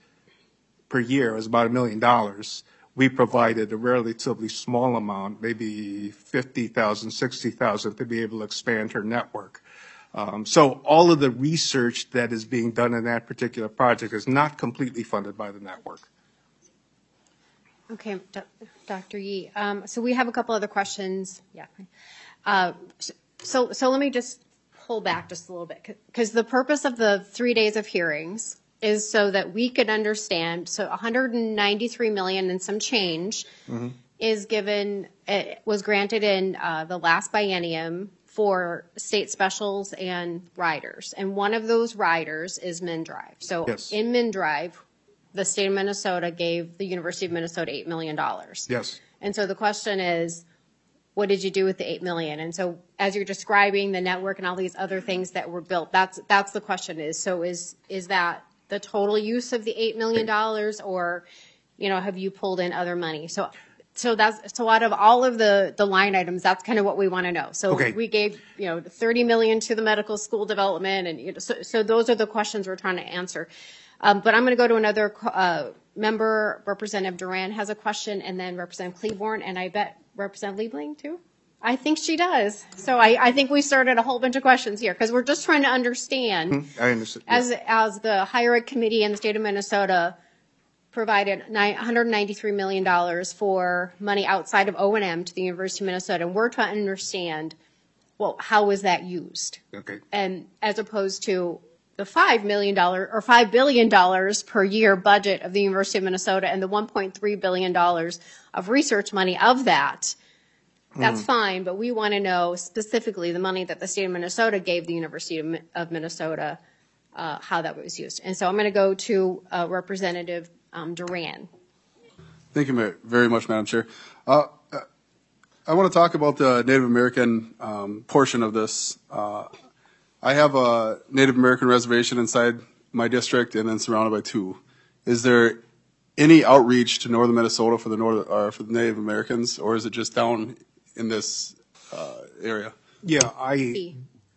per year? It was about a million dollars. We provided a relatively small amount, maybe fifty thousand, sixty thousand, to be able to expand her network. Um, so all of the research that is being done in that particular project is not completely funded by the network. Okay, Doctor Yee. Um, so we have a couple other questions. Yeah. Uh, so, so let me just pull back just a little bit, because the purpose of the three days of hearings is so that we could understand. So one hundred ninety-three million dollars and some change mm-hmm. is given, it was granted in uh, the last biennium for state specials and riders. And one of those riders is MnDrive. So yes. in MnDrive, the state of Minnesota gave the University of Minnesota eight million dollars. Yes. And so the question is, what did you do with the eight million dollars? And so as you're describing the network and all these other things that were built, that's that's the question is, so is is that the total use of the eight million dollars, or, you know, have you pulled in other money? So so that's so out of all of the, the line items, that's kind of what we want to know. So okay. we gave, you know, thirty million dollars to the medical school development, and you know, so, so those are the questions we're trying to answer. Um, But I'm going to go to another uh, member. Representative Duran has a question, and then Representative Cleaborn, and I bet Representative Liebling, too? I think she does. So I, I think we started a whole bunch of questions here, because we're just trying to understand, I understand. yeah. as, as the Higher Ed Committee in the state of Minnesota provided one hundred ninety-three million dollars for money outside of O and M to the University of Minnesota, and we're trying to understand, well, how was that used? Okay. And as opposed to the five million dollars or five billion dollars per year budget of the University of Minnesota and the one point three billion dollars of research money of that, that's fine, but we want to know specifically the money that the state of Minnesota gave the University of, Mi- of Minnesota, uh, how that was used. And so I'm going to go to uh, Representative um, Duran. Thank you ma- very much, Madam Chair. Uh, I want to talk about the Native American um, portion of this. Uh, I have a Native American reservation inside my district and then surrounded by two. Is there any outreach to northern Minnesota for the north, or for the Native Americans, or is it just down in this uh, area? Yeah, I,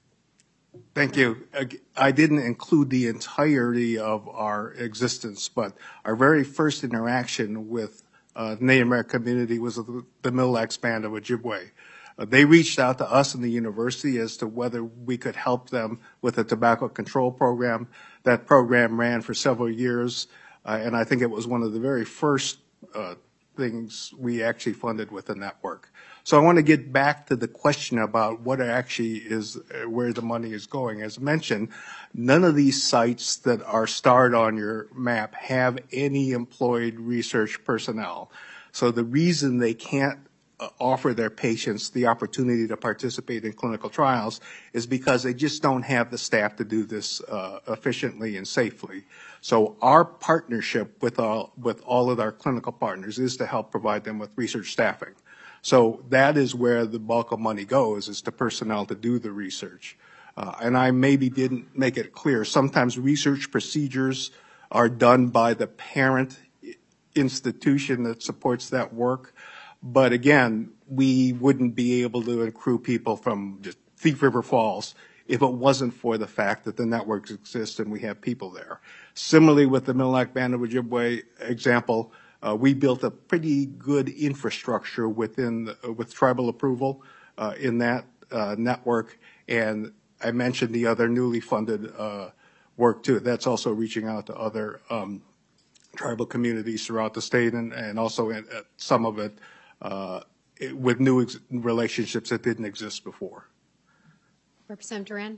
thank you. Ag- I didn't include the entirety of our existence, but our very first interaction with uh, the Native American community was the, the Mille Lacs Band of Ojibwe. Uh, they reached out to us in the university as to whether we could help them with a tobacco control program. That program ran for several years, uh, and I think it was one of the very first uh, things we actually funded with the network. So I want to get back to the question about what actually is, uh, where the money is going. As mentioned, none of these sites that are starred on your map have any employed research personnel. So the reason they can't uh, offer their patients the opportunity to participate in clinical trials is because they just don't have the staff to do this uh, efficiently and safely. So our partnership with all, with all of our clinical partners is to help provide them with research staffing. So that is where the bulk of money goes, is to personnel to do the research. Uh, and I maybe didn't make it clear. Sometimes research procedures are done by the parent institution that supports that work. But again, we wouldn't be able to accrue people from just Thief River Falls if it wasn't for the fact that the networks exist and we have people there. Similarly, with the Mille Lacs Band of Ojibwe example, Uh, we built a pretty good infrastructure within the, uh, with tribal approval uh, in that uh, network, and I mentioned the other newly funded uh, work too. That's also reaching out to other um, tribal communities throughout the state, and, and also in, uh, some of it, uh, it with new ex- relationships that didn't exist before. Representative Duran.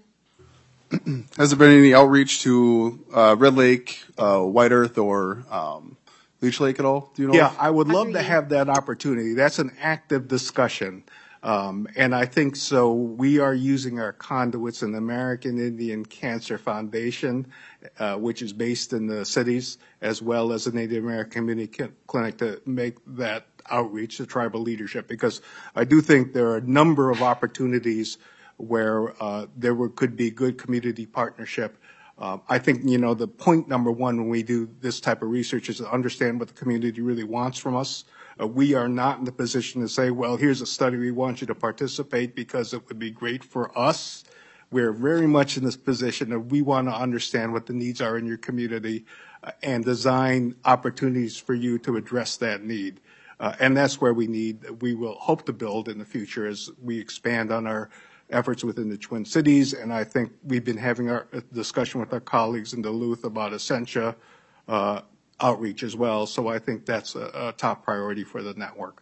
Has there been any outreach to uh, Red Lake, uh, White Earth, or um, Leech Lake at all? Do you know? Yeah, I would love to have that opportunity. That's an active discussion. Um, and I think so. We are using our conduits in the American Indian Cancer Foundation, uh, which is based in the cities, as well as the Native American Community Clinic, to make that outreach to tribal leadership, because I do think there are a number of opportunities where uh, there were, could be good community partnership. Uh, I think, you know, the point number one when we do this type of research is to understand what the community really wants from us. Uh, we are not in the position to say, well, here's a study, we want you to participate because it would be great for us. We're very much in this position of we want to understand what the needs are in your community uh, and design opportunities for you to address that need. Uh, and that's where we need, we will hope to build in the future as we expand on our efforts within the Twin Cities, and I think we've been having our discussion with our colleagues in Duluth about Essentia uh, outreach as well. So I think that's a, a top priority for the network.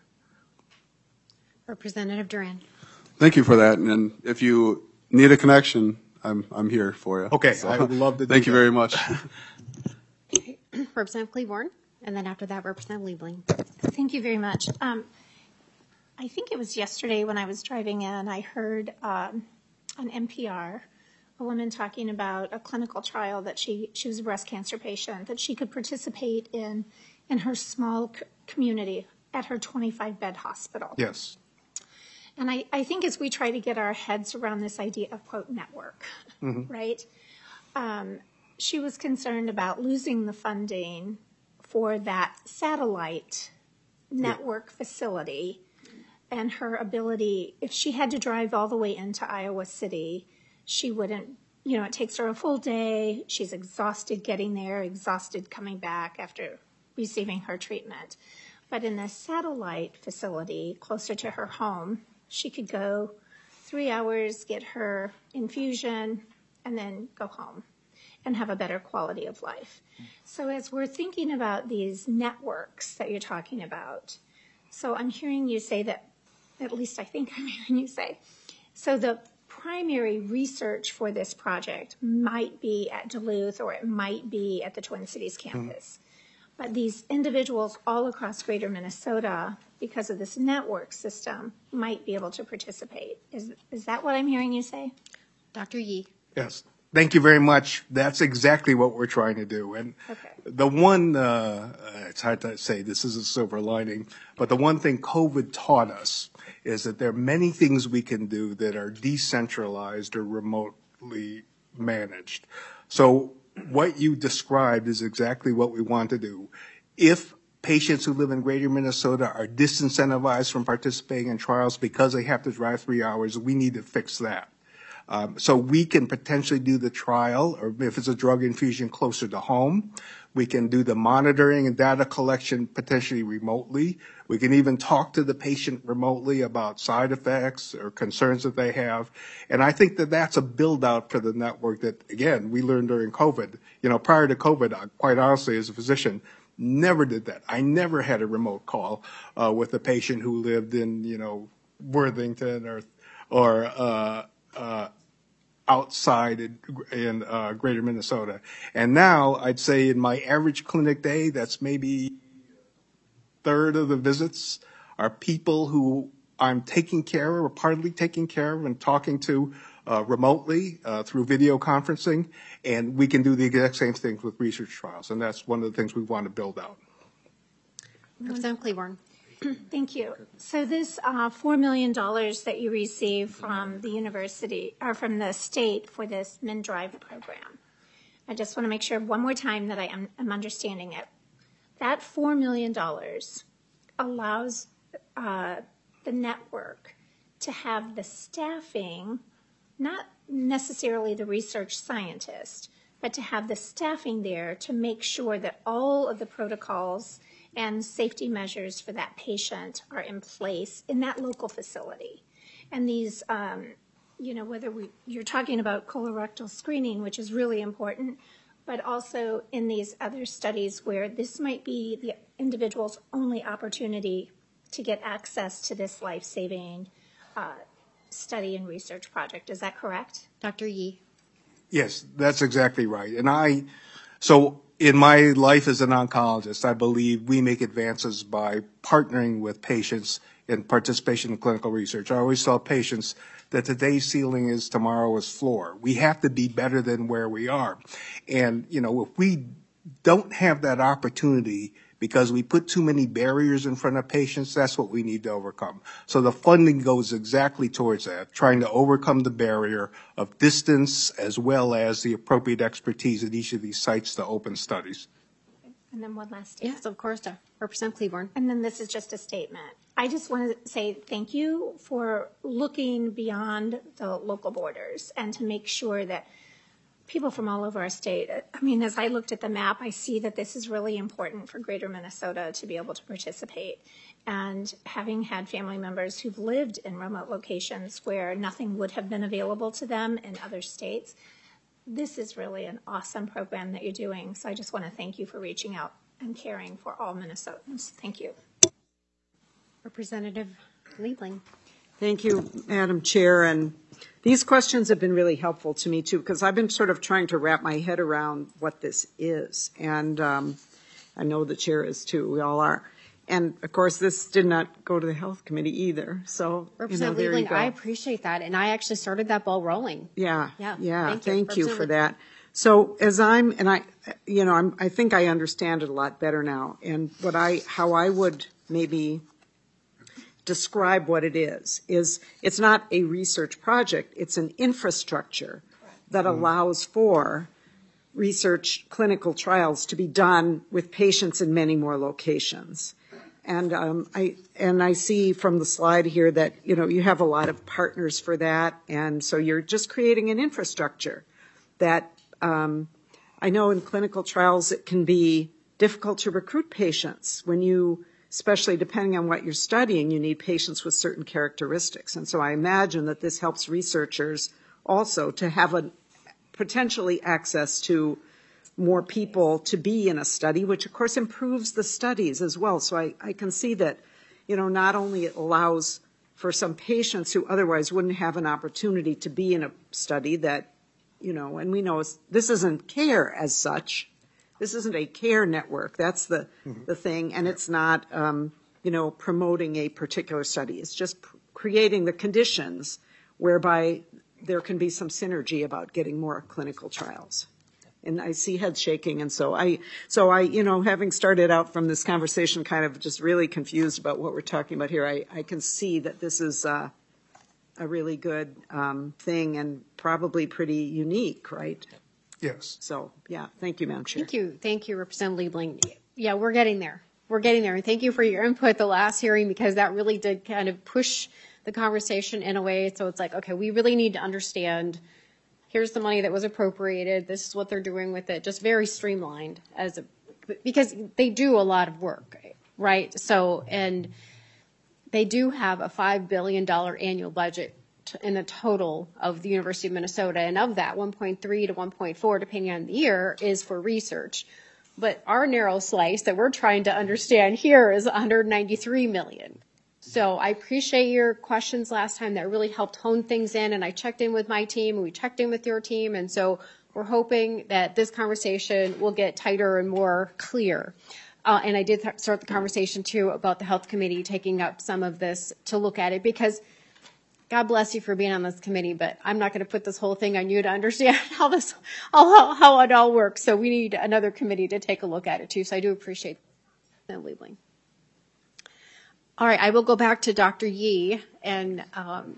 Representative Duran. Thank you for that. And if you need a connection, I'm I'm here for you. Okay, So, I would love to do Thank you that. very much. Representative Cleaborn, and then after that, Representative Liebling. Thank you very much. Um, I think it was yesterday when I was driving in, I heard um, on N P R a woman talking about a clinical trial that she, she was a breast cancer patient, that she could participate in in her small c- community at her twenty-five bed hospital. Yes. And I, I think as we try to get our heads around this idea of, quote, network, Mm-hmm. right, um, she was concerned about losing the funding for that satellite network facility and her ability, if she had to drive all the way into Iowa City, she wouldn't you know, it takes her a full day. She's exhausted getting there, exhausted coming back after receiving her treatment. But in a satellite facility closer to her home, she could go three hours, get her infusion, and then go home and have a better quality of life. So as we're thinking about these networks that you're talking about, so I'm hearing you say that, at least I think I'm hearing you say, so the primary research for this project might be at Duluth or it might be at the Twin Cities campus. But these individuals all across greater Minnesota, because of this network system, might be able to participate. Is, is that what I'm hearing you say? Doctor Yee. Yes. Thank you very much. That's exactly what we're trying to do. And Okay. the one, uh, it's hard to say this is a silver lining, but the one thing COVID taught us is that there are many things we can do that are decentralized or remotely managed. So what you described is exactly what we want to do. If patients who live in greater Minnesota are disincentivized from participating in trials because they have to drive three hours, we need to fix that. Um, so we can potentially do the trial, or if it's a drug infusion closer to home, we can do the monitoring and data collection potentially remotely. We can even talk to the patient remotely about side effects or concerns that they have. And I think that that's a build out for the network that, again, we learned during COVID. You know, prior to COVID, quite honestly, as a physician, never did that. I never had a remote call uh, with a patient who lived in, you know, Worthington or, or, uh, uh, outside in, in uh, greater Minnesota. And now I'd say in my average clinic day, that's maybe a third of the visits are people who I'm taking care of or partly taking care of and talking to uh, remotely uh, through video conferencing. And we can do the exact same things with research trials. And that's one of the things we want to build out. Representative Claiborne. Thank you. So this uh, four million dollars that you receive from the university, or from the state for this MnDrive program, I just want to make sure one more time that I am, am understanding it. That four million dollars allows uh, the network to have the staffing, not necessarily the research scientist, but to have the staffing there to make sure that all of the protocols and safety measures for that patient are in place in that local facility. And these, um, you know, whether we, you're talking about colorectal screening, which is really important, but also in these other studies where this might be the individual's only opportunity to get access to this life-saving uh, study and research project. Is that correct? Doctor Yee. Yes, that's exactly right. And I, so in my life as an oncologist, I believe we make advances by partnering with patients in participation in clinical research. I always tell patients that today's ceiling is tomorrow's floor. We have to be better than where we are. And, you know, if we don't have that opportunity because we put too many barriers in front of patients, that's what we need to overcome. So the funding goes exactly towards that, trying to overcome the barrier of distance as well as the appropriate expertise at each of these sites to open studies. And then one last statement. Yes, of course, Representative Claiborne. And then this is just a statement. I just want to say thank you for looking beyond the local borders and to make sure that people from all over our state, I mean, as I looked at the map, I see that this is really important for greater Minnesota to be able to participate. And having had family members who've lived in remote locations where nothing would have been available to them in other states, this is really an awesome program that you're doing. So I just want to thank you for reaching out and caring for all Minnesotans. Thank you. Representative Liebling. Thank you, Madam Chair. And these questions have been really helpful to me, too, because I've been sort of trying to wrap my head around what this is. And um, I know the Chair is, too. We all are. And, of course, this did not go to the Health Committee either. So, Representative you know, there you Liebling, go. I appreciate that. And I actually started that ball rolling. Yeah, Yeah, yeah. thank you. Thank you for Representative that. So as I'm, and I, you know, I'm, I think I understand it a lot better now. And what I, how I would maybe describe what it is, is it's not a research project, it's an infrastructure that allows for research clinical trials to be done with patients in many more locations. And um, I and I see from the slide here that, you know, you have a lot of partners for that, and so you're just creating an infrastructure. that um, I know in clinical trials it can be difficult to recruit patients when you, especially depending on what you're studying, you need patients with certain characteristics. And so I imagine that this helps researchers also to have a potentially access to more people to be in a study, which of course improves the studies as well. So I, I can see that, you know, not only it allows for some patients who otherwise wouldn't have an opportunity to be in a study that, you know, and we know it's, this isn't care as such. This isn't a care network. That's the, mm-hmm. the thing. And it's not, um, you know, promoting a particular study. It's just pr- creating the conditions whereby there can be some synergy about getting more clinical trials. And I see heads shaking, and so I, so I, you know, having started out from this conversation kind of just really confused about what we're talking about here, I, I can see that this is uh, a really good um, thing and probably pretty unique, right? Yes. So, yeah, thank you, Madam Chair. Thank you. Thank you, Representative Liebling. Yeah, we're getting there. We're getting there. And thank you for your input the last hearing, because that really did kind of push the conversation in a way. So it's like, okay, we really need to understand, here's the money that was appropriated. This is what they're doing with it. Just very streamlined, as a, because they do a lot of work, right? So, and they do have a five billion dollars annual budget in the total of the University of Minnesota. And of that, one point three to one point four, depending on the year, is for research. But our narrow slice that we're trying to understand here is one hundred ninety-three million dollars. So I appreciate your questions last time. That really helped hone things in. And I checked in with my team, and we checked in with your team. And so we're hoping that this conversation will get tighter and more clear. Uh, and I did th- start the conversation, too, about the Health Committee taking up some of this to look at it, because God bless you for being on this committee, but I'm not going to put this whole thing on you to understand how this, how, how it all works. So we need another committee to take a look at it, too. So I do appreciate that, Liebling. All right, I will go back to Doctor Yee. And um,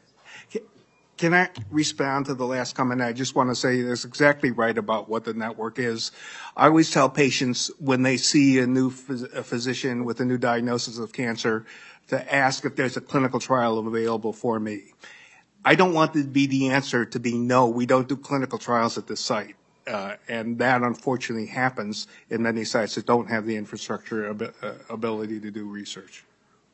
can I respond to the last comment? I just want to say that's exactly right about what the network is. I always tell patients when they see a new phys- a physician with a new diagnosis of cancer to ask if there's a clinical trial available for me. I don't want to be the answer to be no, we don't do clinical trials at this site. Uh, and that unfortunately happens in many sites that don't have the infrastructure ab- uh, ability to do research.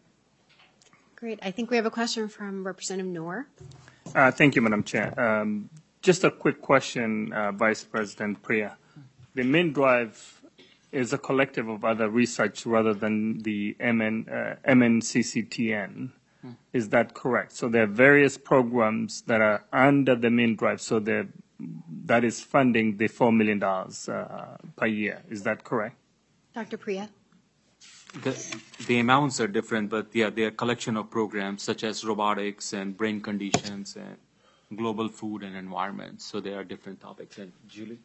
Great. I think we have a question from Representative Noor. Uh, thank you, Madam Chair. Um, just a quick question, uh, Vice President Priya. The MinDrive is a collective of other research rather than the M N, uh, M N C C T N. Hmm. Is that correct? So there are various programs that are under the MinDrive, so that is funding the four million dollars uh, per year. Is that correct? Doctor Priya? The, the amounts are different, but yeah, they are a collection of programs such as robotics and brain conditions and global food and environment. So there are different topics. And Julie?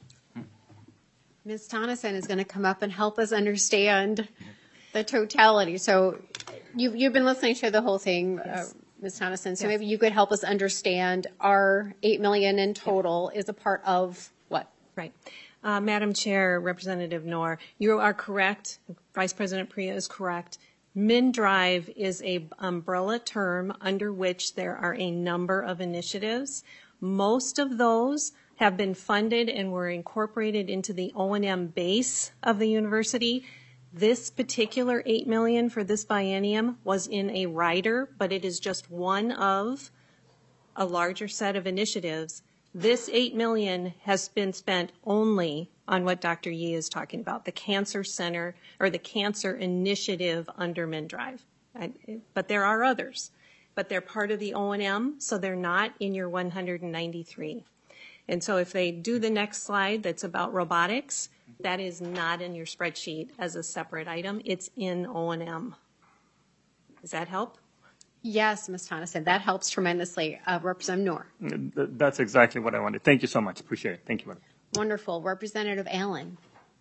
Miz Tonneson is going to come up and help us understand the totality. So you, you've been listening to the whole thing, yes. uh, Miz Tonneson. So yes. Maybe you could help us understand our eight million dollars in total is a part of what? Right. Uh, Madam Chair, Representative Noor, you are correct. Vice President Priya is correct. MinDrive is a umbrella term under which there are a number of initiatives. Most of those have been funded and were incorporated into the O and M base of the university. This particular eight million dollars for this biennium was in a rider, but it is just one of a larger set of initiatives. This eight million dollars has been spent only on what Doctor Yee is talking about, the Cancer Center or the Cancer Initiative under MinDrive. But there are others. But they're part of the O and M, so they're not in your one hundred ninety-three. And so if they do the next slide that's about robotics, that is not in your spreadsheet as a separate item. It's in O and M. Does that help? Yes, Miz Tonneson, that helps tremendously. Uh, Representative Noor. That's exactly what I wanted. Thank you so much. Appreciate it. Thank you, Madam. Wonderful. Representative Allen.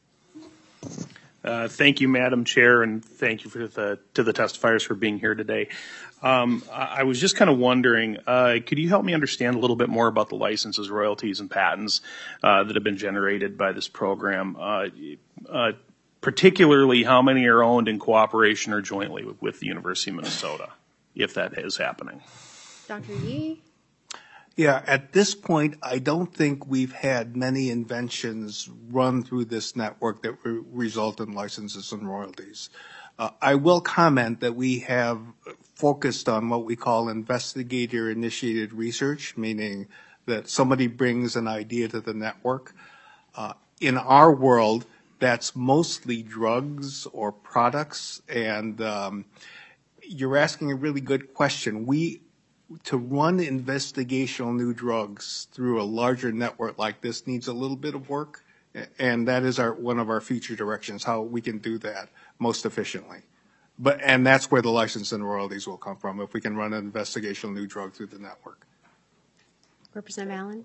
Uh, thank you, Madam Chair, and thank you for the, to the testifiers for being here today. Um, I, I was just kind of wondering, uh, could you help me understand a little bit more about the licenses, royalties, and patents uh, that have been generated by this program? Uh, uh, particularly, how many are owned in cooperation or jointly with, with the University of Minnesota, if that is happening? Doctor Yee? Yeah, at this point, I don't think we've had many inventions run through this network that re- result in licenses and royalties. Uh, I will comment that we have focused on what we call investigator-initiated research, meaning that somebody brings an idea to the network. Uh, in our world, that's mostly drugs or products, and um, you're asking a really good question. We to run investigational new drugs through a larger network like this needs a little bit of work, and that is our one of our future directions, how we can do that most efficiently. But and that's where the license and royalties will come from, if we can run an investigational new drug through the network. Representative Allen?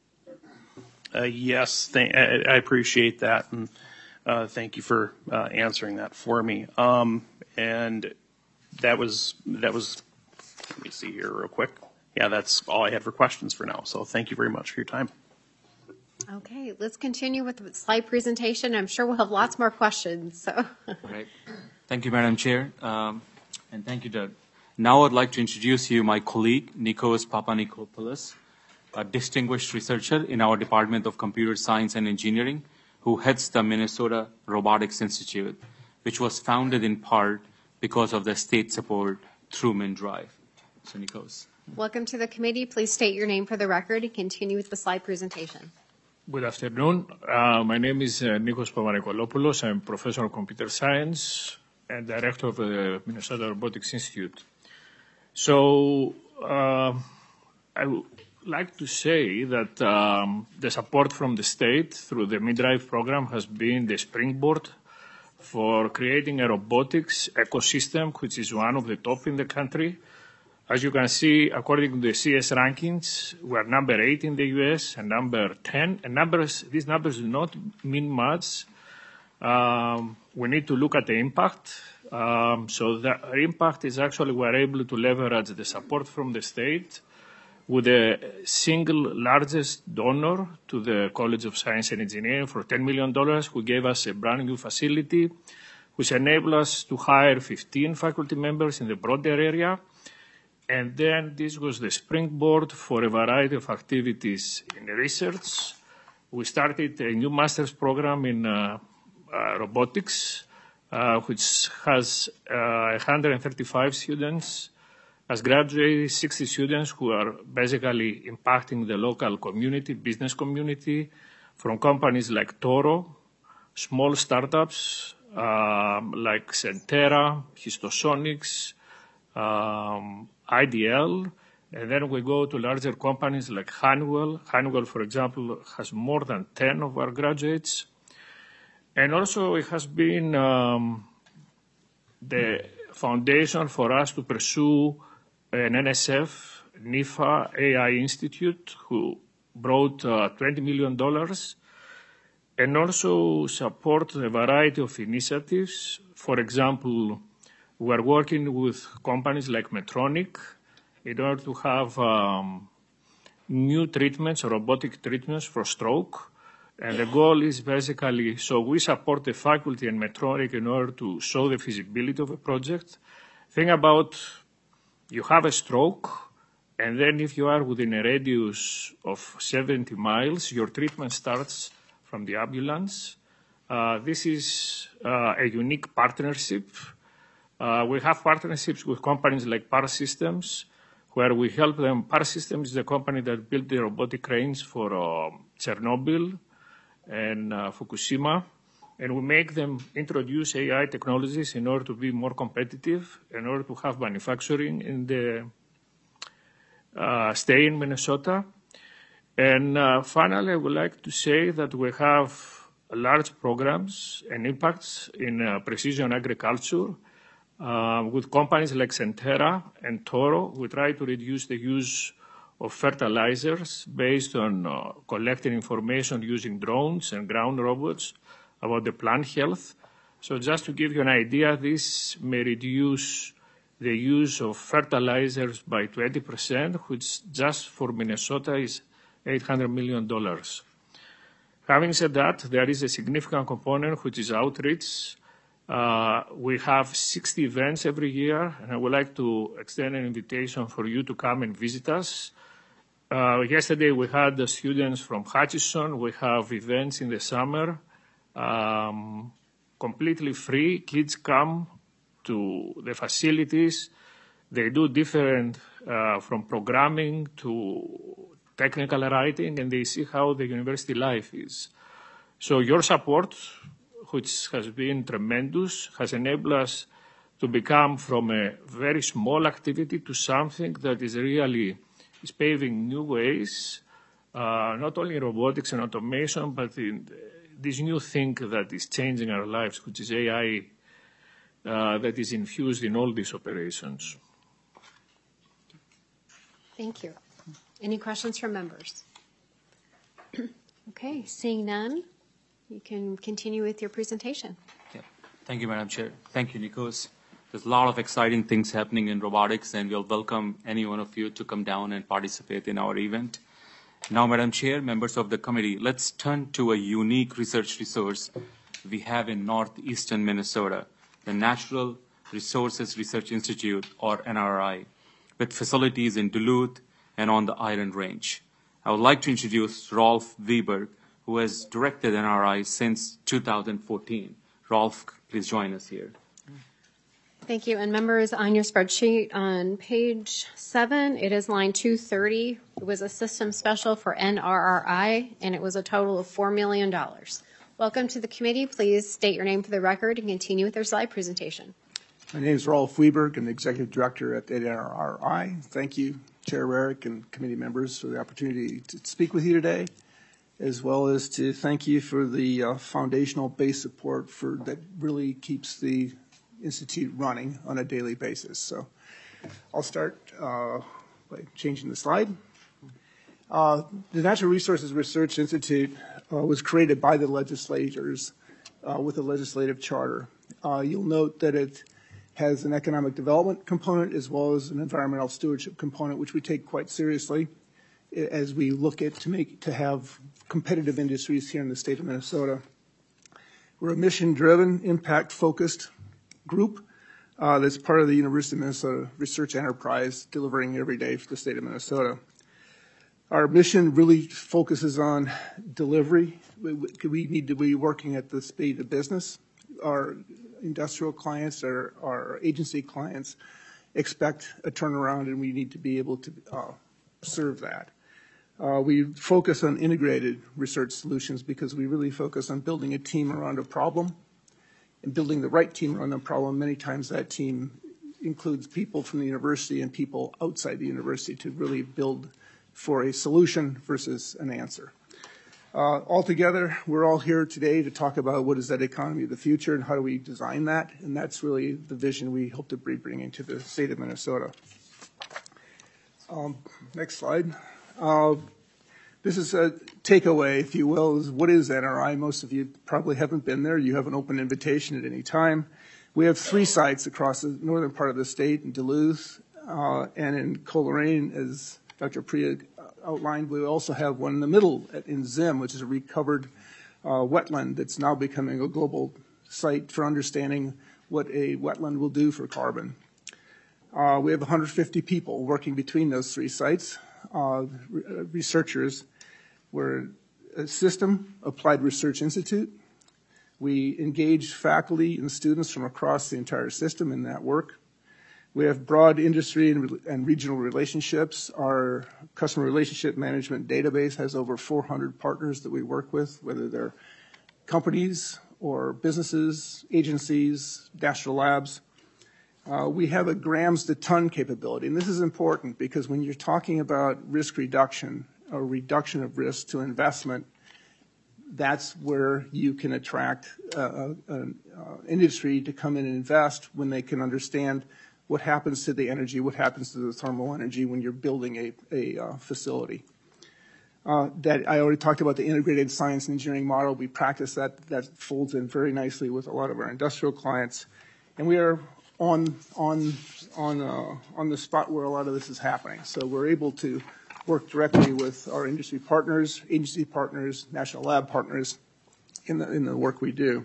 Uh, yes, th- I, I appreciate that, and uh, thank you for uh, answering that for me. Um, and that was that was. Let me see here real quick. Yeah, that's all I had for questions for now. So thank you very much for your time. Okay, let's continue with the slide presentation. I'm sure we'll have lots more questions. So. Right. Thank you, Madam Chair, um, and thank you, Doug. Now I'd like to introduce you my colleague, Nikos Papanikopoulos, a distinguished researcher in our Department of Computer Science and Engineering, who heads the Minnesota Robotics Institute, which was founded in part because of the state support through MnDRIVE. So, Nikos. Welcome to the committee. Please state your name for the record and continue with the slide presentation. Good afternoon. Uh, my name is uh, Nikos Papanikopoulos. I'm professor of computer science and director of the Minnesota Robotics Institute. So uh, I would like to say that um, the support from the state through the MnDRIVE program has been the springboard for creating a robotics ecosystem, which is one of the top in the country. As you can see, according to the C S rankings, we are number eight in the U S and number ten. And numbers, these numbers do not mean much. Um, we need to look at the impact. Um, so the impact is actually we are able to leverage the support from the state with the single largest donor to the College of Science and Engineering for ten million dollars, who gave us a brand new facility, which enabled us to hire fifteen faculty members in the broader area. And then this was the springboard for a variety of activities in research. We started a new master's program in uh, uh, robotics, uh, which has uh, one hundred thirty-five students. As graduates, sixty students who are basically impacting the local community, business community, from companies like Toro, small startups um, like Centera, Histosonics, um, I D L, and then we go to larger companies like Honeywell. Honeywell, for example, has more than ten of our graduates. And also it has been um, the foundation for us to pursue an N S F, NIFA A I Institute, who brought uh, twenty million dollars, and also support a variety of initiatives. For example, we are working with companies like Medtronic in order to have um, new treatments, robotic treatments for stroke. And the goal is basically, so we support the faculty and Medtronic in order to show the feasibility of a project. Think about, you have a stroke, and then if you are within a radius of seventy miles, your treatment starts from the ambulance. Uh, this is uh, a unique partnership. Uh, we have partnerships with companies like Par Systems, where we help them. Par Systems is the company that built the robotic cranes for uh, Chernobyl and uh, Fukushima, and we make them introduce A I technologies in order to be more competitive, in order to have manufacturing in the uh, stay in Minnesota. And uh, finally, I would like to say that we have large programs and impacts in uh, precision agriculture. Uh, with companies like Centera and Toro, we try to reduce the use of fertilizers based on uh, collecting information using drones and ground robots about the plant health. So just to give you an idea, this may reduce the use of fertilizers by twenty percent, which just for Minnesota is eight hundred million dollars. Having said that, there is a significant component which is outreach. Uh, we have sixty events every year, and I would like to extend an invitation for you to come and visit us. Uh, yesterday we had the students from Hutchinson. We have events in the summer, um, completely free. Kids come to the facilities. They do different, uh, from programming to technical writing, and they see how the university life is. So your support, which has been tremendous, has enabled us to become from a very small activity to something that is really is paving new ways, uh, not only in robotics and automation, but in this new thing that is changing our lives, which is A I, uh, that is infused in all these operations. Thank you. Any questions from members? Okay, seeing none, you can continue with your presentation. Yeah. Thank you, Madam Chair. Thank you, Nikos. There's a lot of exciting things happening in robotics, and we'll welcome any one of you to come down and participate in our event. Now, Madam Chair, members of the committee, let's turn to a unique research resource we have in northeastern Minnesota, the Natural Resources Research Institute, or N R I, with facilities in Duluth and on the Iron Range. I would like to introduce Rolf Weber, who has directed N R I since two thousand fourteen. Rolf, please join us here. Thank you. And members, on your spreadsheet on page seven, it is line two thirty. It was a system special for N R R I, and it was a total of four million dollars. Welcome to the committee. Please state your name for the record and continue with your slide presentation. My name is Rolf Weberg. I'm the Executive Director at N R R I. Thank you, Chair Rarick and committee members, for the opportunity to speak with you today, as well as to thank you for the uh, foundational base support for that really keeps the Institute running on a daily basis. So I'll start uh, by changing the slide. Uh, the Natural Resources Research Institute uh, was created by the legislators uh, with a legislative charter. Uh, you'll note that it has an economic development component as well as an environmental stewardship component, which we take quite seriously as we look at to make to have competitive industries here in the state of Minnesota. We're a mission-driven, impact-focused group uh, that's part of the University of Minnesota Research Enterprise, delivering every day for the state of Minnesota. Our mission really focuses on delivery. We, we need to be working at the speed of business. Our industrial clients, our, our agency clients expect a turnaround, and we need to be able to uh, serve that. Uh, we focus on integrated research solutions because we really focus on building a team around a problem and building the right team around the problem. Many times that team includes people from the university and people outside the university to really build for a solution versus an answer. Uh, altogether, we're all here today to talk about what is that economy of the future and how do we design that, and that's really the vision we hope to be bringing to the state of Minnesota. Um, next slide. Uh, This is a takeaway, if you will, is what is N R I? Most of you probably haven't been there. You have an open invitation at any time. We have three sites across the northern part of the state in Duluth uh, and in Coleraine, as Doctor Priya outlined. We also have one in the middle at, in Zim, which is a recovered uh, wetland that's now becoming a global site for understanding what a wetland will do for carbon. Uh, we have one hundred fifty people working between those three sites, uh, re- researchers. We're a system, Applied Research Institute. We engage faculty and students from across the entire system in that work. We have broad industry and, and regional relationships. Our customer relationship management database has over four hundred partners that we work with, whether they're companies or businesses, agencies, national labs. Uh, we have a grams to ton capability, and this is important because when you're talking about risk reduction, a reduction of risk to investment, that's where you can attract uh, an uh, industry to come in and invest when they can understand what happens to the energy, what happens to the thermal energy when you're building a, a uh, facility. Uh, that I already talked about the integrated science and engineering model. We practice that. That folds in very nicely with a lot of our industrial clients, and we are on on on uh, on the spot where a lot of this is happening. So we're able to work directly with our industry partners, agency partners, national lab partners in the, in the work we do.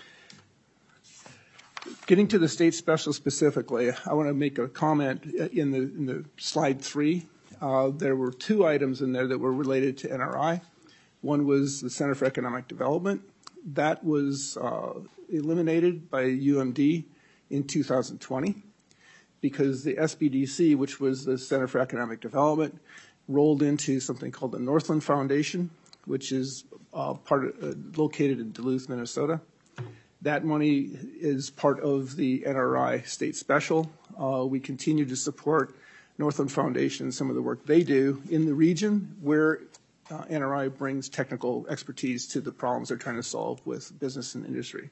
Getting to the state special specifically, I want to make a comment in the, in the slide three. Uh, there were two items in there that were related to N R I. One was the Center for Economic Development. That was uh, eliminated by U M D in two thousand twenty because the S B D C, which was the Center for Economic Development, rolled into something called the Northland Foundation, which is uh, part of, uh, located in Duluth, Minnesota. That money is part of the N R I state special. Uh, we continue to support Northland Foundation and some of the work they do in the region where uh, N R I brings technical expertise to the problems they're trying to solve with business and industry.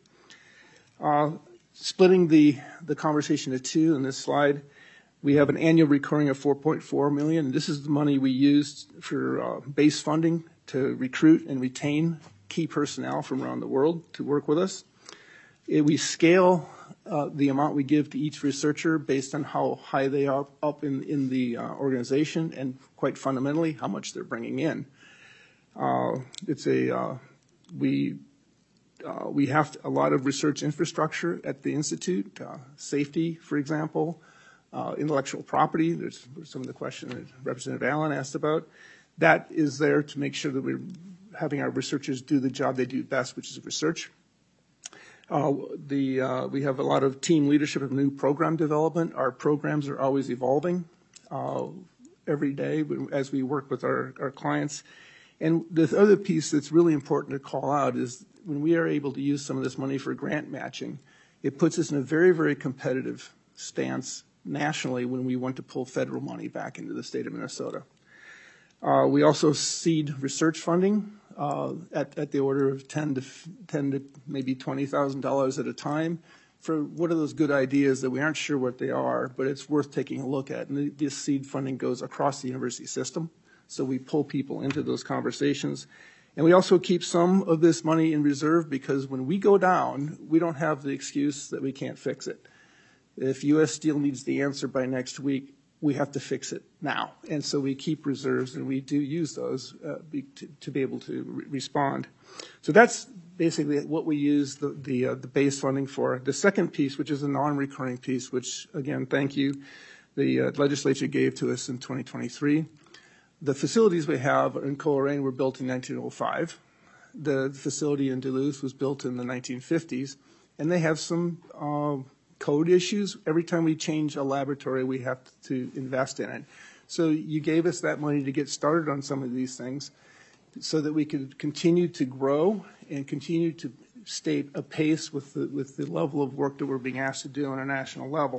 Uh, splitting the, the conversation to two in this slide, we have an annual recurring of four point four million dollars. This is the money we used for uh, base funding to recruit and retain key personnel from around the world to work with us. It, we scale uh, the amount we give to each researcher based on how high they are up in, in the uh, organization and quite fundamentally how much they're bringing in. Uh, it's a, uh, we, uh, we have a lot of research infrastructure at the Institute, uh, safety, for example, uh, intellectual property. There's some of the questions that Representative Allen asked about. That is there to make sure that we're having our researchers do the job they do best, which is research. Uh, the, uh, we have a lot of team leadership of new program development. Our programs are always evolving uh, every day as we work with our, our clients. And the other piece that's really important to call out is when we are able to use some of this money for grant matching, it puts us in a very, very competitive stance nationally when we want to pull federal money back into the state of Minnesota. Uh, we also seed research funding uh, at, at the order of ten to ten to maybe twenty thousand dollars at a time for what are those good ideas that we aren't sure what they are, but it's worth taking a look at. And this seed funding goes across the university system, so we pull people into those conversations. And we also keep some of this money in reserve because when we go down, we don't have the excuse that we can't fix it. If U S Steel needs the answer by next week, we have to fix it now. And so we keep reserves, and we do use those uh, be, to, to be able to re respond. So that's basically what we use the, the, uh, the base funding for. The second piece, which is a non-recurring piece, which, again, thank you, the uh, legislature gave to us in twenty twenty-three. The facilities we have in Coleraine were built in nineteen oh five. The facility in Duluth was built in the nineteen fifties, and they have some uh, code issues. Every time we change a laboratory, we have to invest in it. So you gave us that money to get started on some of these things so that we could continue to grow and continue to stay apace with the, with the level of work that we're being asked to do on a national level.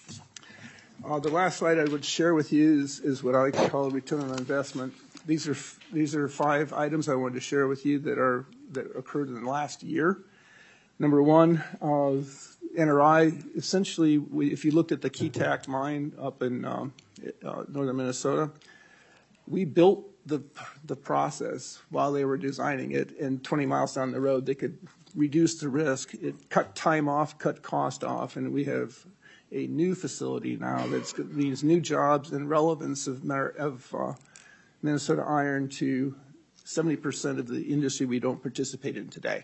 Uh, the last slide I would share with you is, is what I like to call return on investment. These are, these are five items I wanted to share with you that, are, that occurred in the last year. Number one, uh, N R I, essentially, we, if you looked at the Keetac mine up in um, uh, northern Minnesota, we built the, the process while they were designing it, and twenty miles down the road, they could reduce the risk. It cut time off, cut cost off, and we have a new facility now that means new jobs and relevance of, of uh, Minnesota iron to seventy percent of the industry we don't participate in today.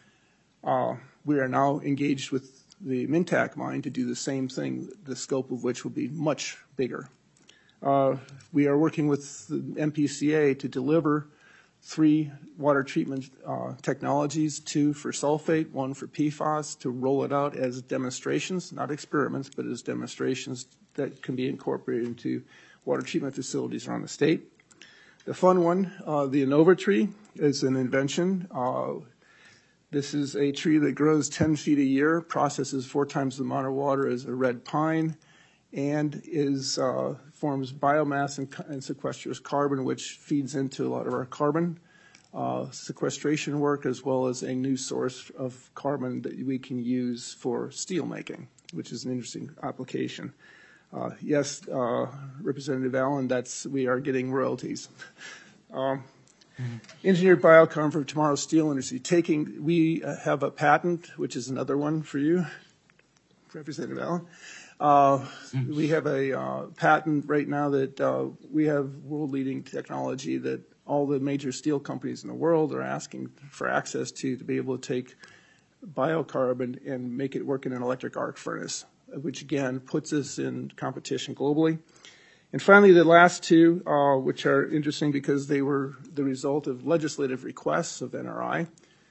Uh, we are now engaged with the Mintac mine to do the same thing, the scope of which will be much bigger. Uh, we are working with the M P C A to deliver three water treatment uh, technologies, two for sulfate, one for P FAS, to roll it out as demonstrations, not experiments, but as demonstrations that can be incorporated into water treatment facilities around the state. The fun one, uh, the Innova tree, is an invention. Uh, This is a tree that grows ten feet a year, processes four times the amount of water as a red pine, and is uh, forms biomass and, and sequesters carbon, which feeds into a lot of our carbon uh, sequestration work, as well as a new source of carbon that we can use for steel making, which is an interesting application. Uh, yes, uh, Representative Allen, that's we are getting royalties. Um, Mm-hmm. Engineered biocarbon for tomorrow's steel industry. Taking, we have a patent, which is another one for you, Representative Allen. Uh, mm-hmm. We have a uh, patent right now that uh, we have world-leading technology that all the major steel companies in the world are asking for access to, to be able to take biocarbon and make it work in an electric arc furnace, which again puts us in competition globally. And finally, the last two, uh, which are interesting because they were the result of legislative requests of N R I.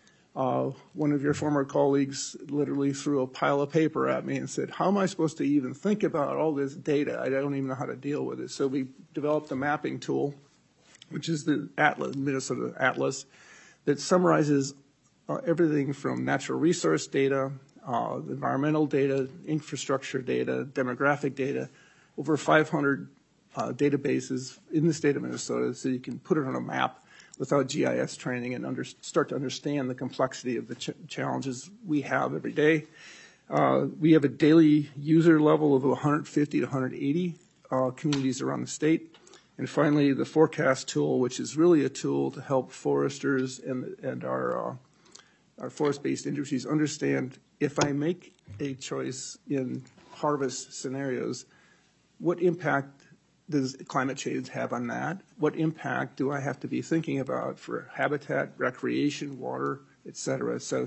Uh, one of your former colleagues literally threw a pile of paper at me and said, how am I supposed to even think about all this data? I don't even know how to deal with it. So we developed a mapping tool, which is the Atlas, Minnesota Atlas, that summarizes uh, everything from natural resource data, uh, environmental data, infrastructure data, demographic data, over five hundred uh, databases in the state of Minnesota, so you can put it on a map without G I S training and under, start to understand the complexity of the ch challenges we have every day. Uh, we have a daily user level of one hundred fifty to one hundred eighty uh, communities around the state. And finally, the forecast tool, which is really a tool to help foresters and, and our, uh, our forest-based industries understand, if I make a choice in harvest scenarios, what impact does climate change have on that? What impact do I have to be thinking about for habitat, recreation, water, et cetera? So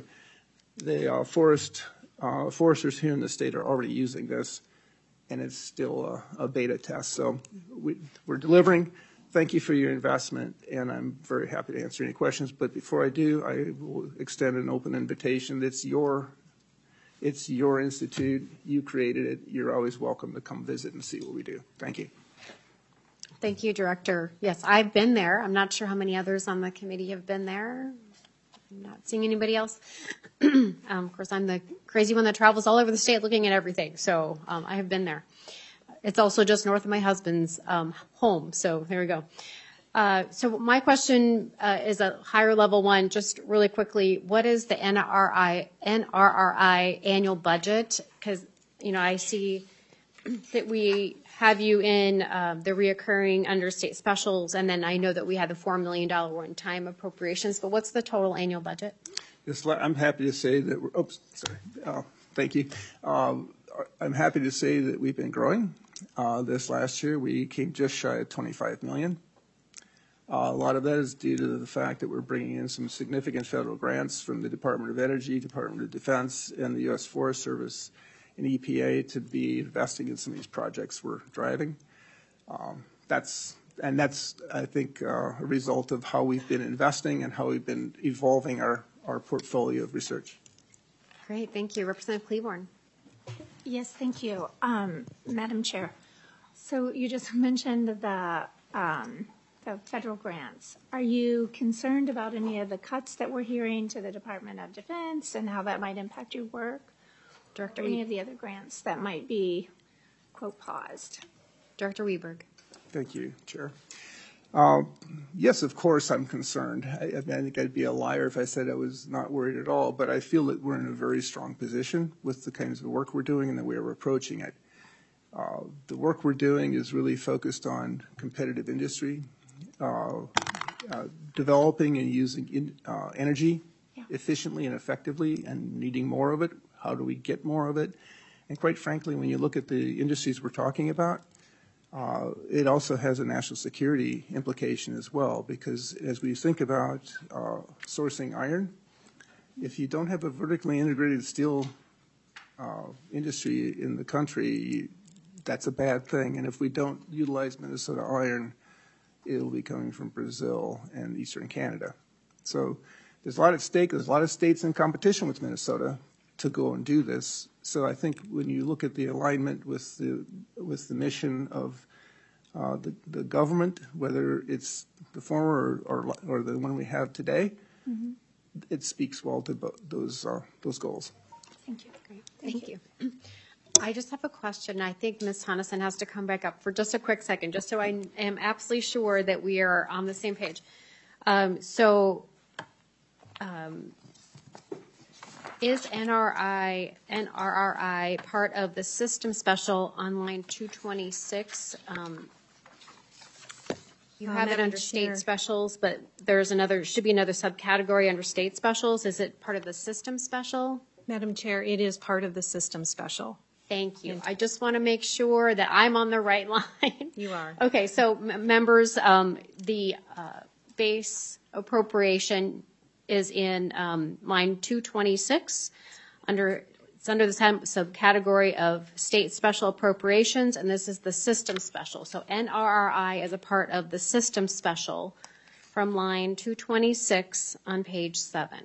the uh, forest, uh, foresters here in the state are already using this, and it's still a, a beta test. So we, we're delivering. Thank you for your investment, and I'm very happy to answer any questions. But before I do, I will extend an open invitation. It's your, it's your institute. You created it. You're always welcome to come visit and see what we do. Thank you. Thank you, Director. Yes, I've been there. I'm not sure how many others on the committee have been there. I'm not seeing anybody else. um, of course, I'm the crazy one that travels all over the state looking at everything, so um, I have been there. It's also just north of my husband's um, home, so there we go. Uh, so my question uh, is a higher level one, just really quickly. What is the N R I, N R R I annual budget? Because, you know, I see that we have you in uh, the reoccurring under state specials, and then I know that we had the four million dollars one-time appropriations, but what's the total annual budget? This, I'm happy to say that we're, oops, sorry, uh, thank you. Um, I'm happy to say that we've been growing. Uh, this last year, we came just shy of twenty-five million dollars. Uh, a lot of that is due to the fact that we're bringing in some significant federal grants from the Department of Energy, Department of Defense, and the U S Forest Service and E P A to be investing in some of these projects we're driving. Um, that's and that's, I think, uh, a result of how we've been investing and how we've been evolving our, our portfolio of research. Great, thank you. Representative Cleaborn. Yes, thank you, um, Madam Chair. So you just mentioned the, um, the federal grants. Are you concerned about any of the cuts that we're hearing to the Department of Defense and how that might impact your work? Director, or any of the other grants that might be, quote, paused? Director Weberg. Thank you, Chair. Uh, yes, of course I'm concerned. I, I think I'd be a liar if I said I was not worried at all, but I feel that we're in a very strong position with the kinds of work we're doing and the way we're approaching it. Uh, the work we're doing is really focused on competitive industry, uh, uh, developing and using in, uh, energy yeah. efficiently and effectively and needing more of it. How do we get more of it? And quite frankly, when you look at the industries we're talking about, uh, it also has a national security implication as well, because as we think about uh, sourcing iron, if you don't have a vertically integrated steel uh, industry in the country, that's a bad thing. And if we don't utilize Minnesota iron, it'll be coming from Brazil and Eastern Canada. So there's a lot at stake. There's a lot of states in competition with Minnesota to go and do this. So I think when you look at the alignment with the with the mission of uh, the the government, whether it's the former or or, or the one we have today, mm-hmm. it speaks well to bo- those uh, those goals. Thank you. Great. Thank, Thank you. you. I just have a question. I think Miz Honnison has to come back up for just a quick second, just so I am absolutely sure that we are on the same page. Um, so. Um, Is N R I, N R R I part of the system special on line two twenty-six? Um, you Uh, have it Madam under Chair. state specials, but there's another, should be another subcategory under state specials. Is it part of the system special? Madam Chair, it is part of the system special. Thank you. I just want to make sure that I'm on the right line. You are. Okay, so m- members, um, the uh, base appropriation is in um, line two twenty-six under It's under the sub- subcategory of state special appropriations, and this is the system special. So N R R I is a part of the system special from line two twenty-six on page seven.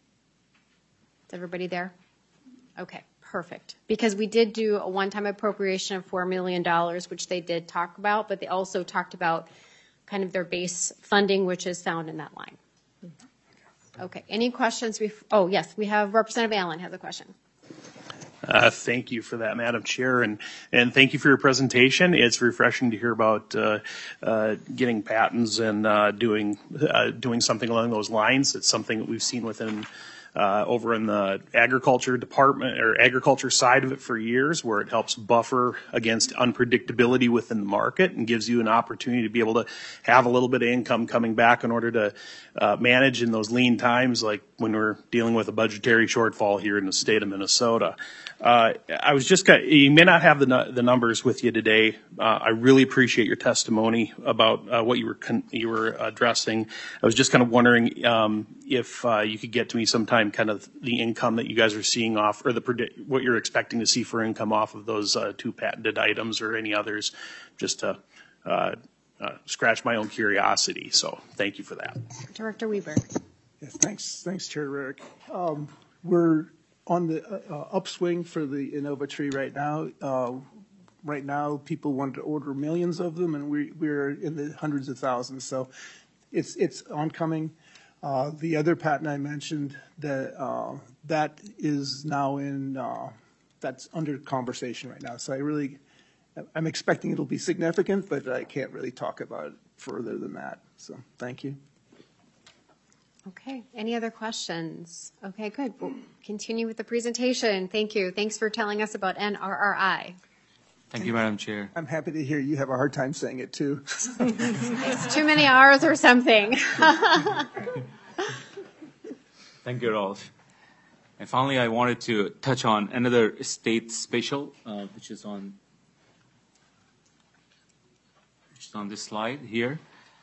Is everybody there? Okay, perfect. Because we did do a one-time appropriation of four million dollars, which they did talk about, but they also talked about kind of their base funding, which is found in that line. Okay, any questions? Bef- oh, yes, we have Representative Allen has a question. Uh, thank you for that, Madam Chair, and, and thank you for your presentation. It's refreshing to hear about uh, uh, getting patents and uh, doing uh, doing something along those lines. It's something that we've seen within uh, over in the agriculture department or agriculture side of it for years, where it helps buffer against unpredictability within the market and gives you an opportunity to be able to have a little bit of income coming back in order to uh, manage in those lean times, like when we're dealing with a budgetary shortfall here in the state of Minnesota. Uh, I was just, you may not have the the numbers with you today. Uh, I really appreciate your testimony about uh, what you were con- you were addressing. I was just kind of wondering um, if uh, you could get to me sometime kind of the income that you guys are seeing off, or the predict what you're expecting to see for income off of those uh, two patented items or any others, just to uh, uh, scratch my own curiosity. So thank you for that. Director Weber. Yes, thanks, thanks, Chair Rarick. Um, we're on the uh, upswing for the InnovaTree right now. Uh, right now, people want to order millions of them, and we, we're in the hundreds of thousands. So it's it's oncoming. Uh, the other patent I mentioned, that uh, that is now in uh, that's under conversation right now. So I really, I'm expecting it'll be significant, but I can't really talk about it further than that. So thank you. Okay, any other questions? Okay, good. We'll continue with the presentation. Thank you. Thanks for telling us about N R R I. Thank you, Madam Chair. I'm happy to hear you have a hard time saying it too. It's too many R's or something. Thank you, Rolf. And finally, I wanted to touch on another state special, uh, which is on which is on this slide here.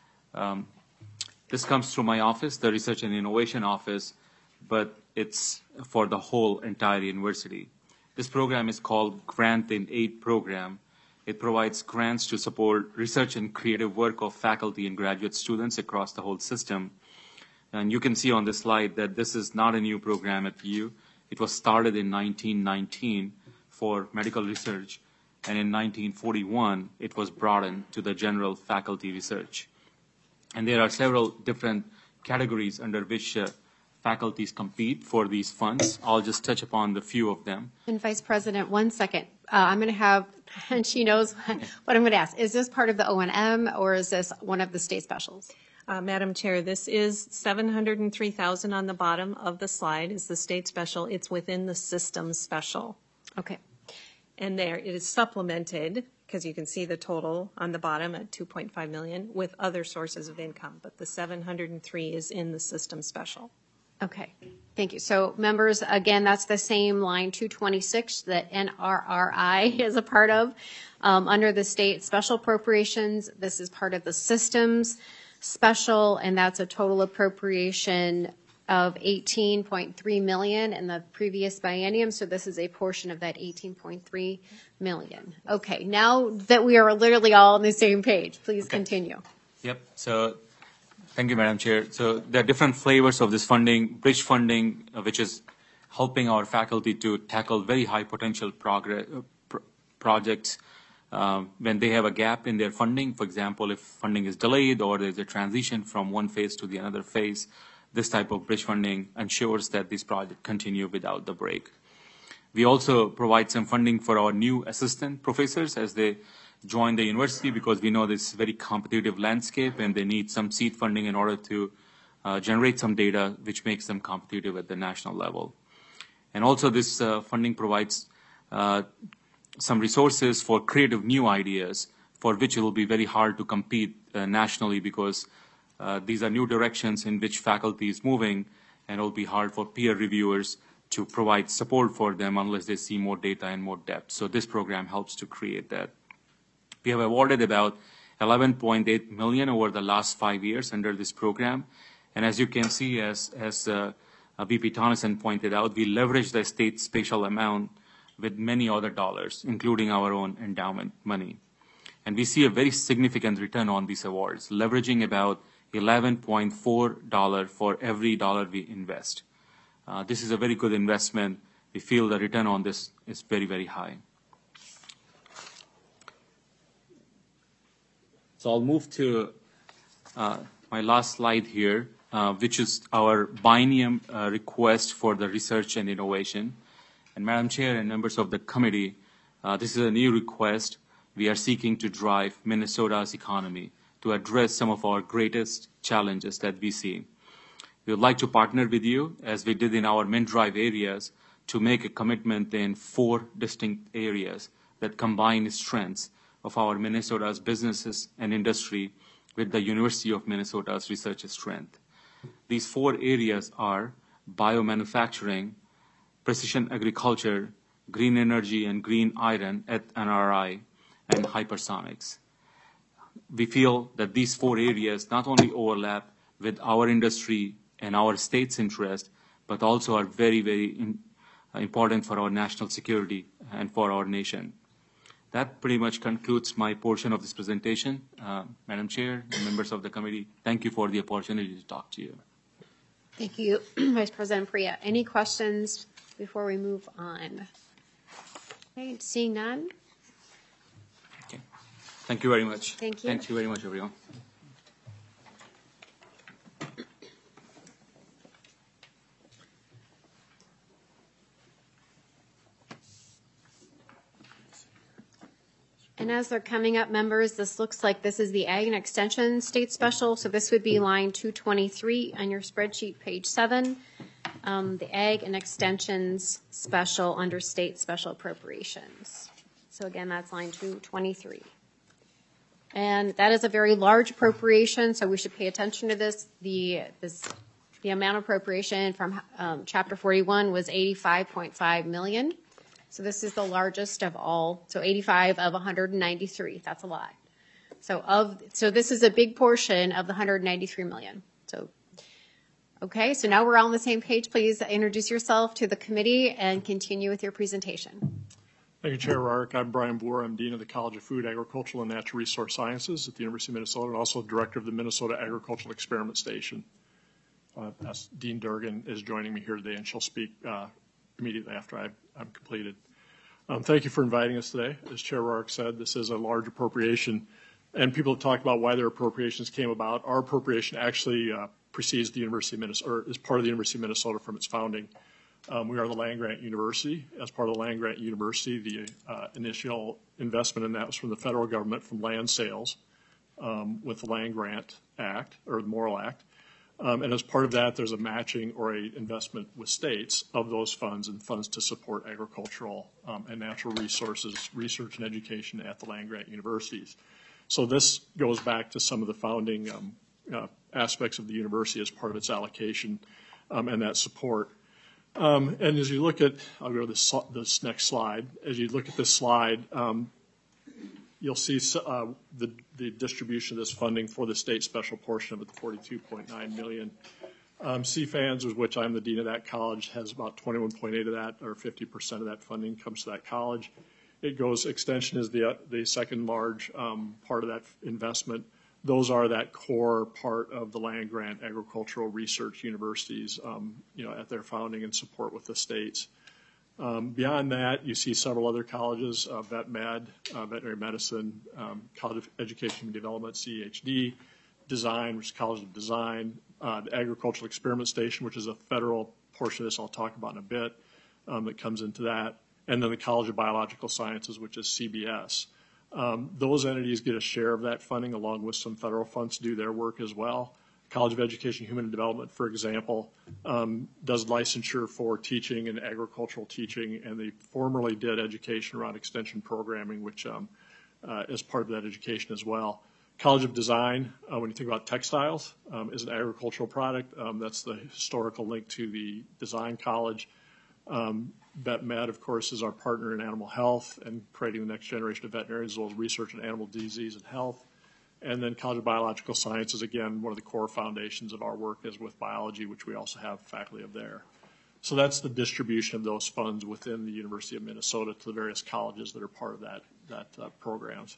Um, This comes through my office, the Research and Innovation Office, but it's for the whole entire university. This program is called Grant in Aid Program. It provides grants to support research and creative work of faculty and graduate students across the whole system. And you can see on this slide that this is not a new program at U. It was started in nineteen nineteen for medical research, and in nineteen forty-one, it was broadened to the general faculty research. And there are several different categories under which uh, faculties compete for these funds. I'll just touch upon the few of them. And Vice President, one second. Uh, I'm going to have, and she knows what I'm going to ask. Is this part of the O and M, or is this one of the state specials? Uh, Madam Chair, this is seven hundred three thousand dollars on the bottom of the slide is the state special. It's within the system special. Okay. And there it is supplemented, because you can see the total on the bottom at two point five million dollars with other sources of income, but the seven hundred three is in the system special. Okay, thank you. So members, again, that's the same line two twenty-six that N R R I is a part of. Um, under the state special appropriations, this is part of the systems special, and that's a total appropriation of eighteen point three million dollars in the previous biennium. So this is a portion of that eighteen point three million dollars. Okay, now that we are literally all on the same page, please Okay. continue. Yep. So thank you, Madam Chair. So there are different flavors of this funding. Bridge funding, uh, which is helping our faculty to tackle very high potential progress, uh, pr- projects um, when they have a gap in their funding. For example, if funding is delayed or there's a transition from one phase to the another phase, this type of bridge funding ensures that these projects continue without the break. We also provide some funding for our new assistant professors as they join the university, because we know this very competitive landscape and they need some seed funding in order to uh, generate some data which makes them competitive at the national level. And also this uh, funding provides uh, some resources for creative new ideas for which it will be very hard to compete uh, nationally, because Uh, these are new directions in which faculty is moving, and it will be hard for peer reviewers to provide support for them unless they see more data and more depth. So this program helps to create that. We have awarded about eleven point eight million dollars over the last five years under this program. And as you can see, as, as uh, uh, V P Tonneson pointed out, we leverage the state spatial amount with many other dollars, including our own endowment money. And we see a very significant return on these awards, leveraging about eleven point four dollars for every dollar we invest. Uh, this is a very good investment. We feel the return on this is very, very high. So I'll move to uh, my last slide here, uh, which is our biennium uh, request for the research and innovation. And Madam Chair and members of the committee, uh, this is a new request. We are seeking to drive Minnesota's economy to address some of our greatest challenges that we see. We would like to partner with you, as we did in our MnDRIVE areas, to make a commitment in four distinct areas that combine strengths of our Minnesota's businesses and industry with the University of Minnesota's research strength. These four areas are biomanufacturing, precision agriculture, green energy and green iron at N R I, and hypersonics. We feel that these four areas not only overlap with our industry and our state's interest, but also are very, very in, uh, important for our national security and for our nation. That pretty much concludes my portion of this presentation. Uh, Madam Chair and members of the committee, thank you for the opportunity to talk to you. Thank you, Vice President Priya. Any questions before we move on? Okay, seeing none. Okay. Thank you very much. Thank you. Thank you very much, everyone. And as they're coming up, members, this looks like this is the Ag and Extension State Special. So this would be line two twenty-three on your spreadsheet, page seven. Um, the Ag and Extensions Special under State Special Appropriations. So again, that's line two twenty-three. And that is a very large appropriation, so we should pay attention to this. The, this, the amount of appropriation from um, Chapter forty-one was eighty-five point five million dollars. So this is the largest of all. So eighty-five of one hundred ninety-three. That's a lot. So of so this is a big portion of the one hundred ninety-three million. So okay. So now we're all on the same page. Please introduce yourself to the committee and continue with your presentation. Thank you, Chair Rarick. I'm Brian Boer. I'm Dean of the College of Food, Agricultural, and Natural Resource Sciences at the University of Minnesota, and also Director of the Minnesota Agricultural Experiment Station. Uh, Dean Durgan is joining me here today, and she'll speak uh, immediately after I've, I'm completed. Um, thank you for inviting us today. As Chair Rarick said, this is a large appropriation, and people have talked about why their appropriations came about. Our appropriation actually uh, precedes the University of Minnesota, or is part of the University of Minnesota from its founding. Um, we are the land-grant university. As part of the land-grant university, the uh, initial investment in that was from the federal government from land sales um, with the Land-Grant Act, or the Morrill Act. Um, and as part of that, there's a matching or a investment with states of those funds and funds to support agricultural um, and natural resources, research and education at the land-grant universities. So this goes back to some of the founding um, uh, aspects of the university as part of its allocation um, and that support. Um, and as you look at, I'll go to this, this next slide. As you look at this slide, um, you'll see uh, the, the distribution of this funding for the state special portion of it, the forty-two point nine million dollars. Um, C FANS, of which I'm the dean of that college, has about twenty-one point eight of that, or fifty percent of that funding comes to that college. It goes, extension is the, uh, the second large um, part of that investment. Those are that core part of the land-grant agricultural research universities, um, you know, at their founding and support with the states. Um, beyond that, you see several other colleges, uh, Vet Med, uh, Veterinary Medicine, um, College of Education and Development, C H D, Design, which is College of Design, uh, the Agricultural Experiment Station, which is a federal portion of this I'll talk about in a bit, um, that comes into that, and then the College of Biological Sciences, which is C B S. Um, those entities get a share of that funding along with some federal funds to do their work as well. College of Education, Human Development, for example, um, does licensure for teaching and agricultural teaching, and they formerly did education around extension programming, which um, uh, is part of that education as well. College of Design, uh, when you think about textiles, um, is an agricultural product. Um, that's the historical link to the design college. Um, Vet Med, of course, is our partner in animal health and creating the next generation of veterinarians, as well as research in animal disease and health. And then College of Biological Sciences, again, one of the core foundations of our work is with biology, which we also have faculty of there. So that's the distribution of those funds within the University of Minnesota to the various colleges that are part of that, that uh, programs.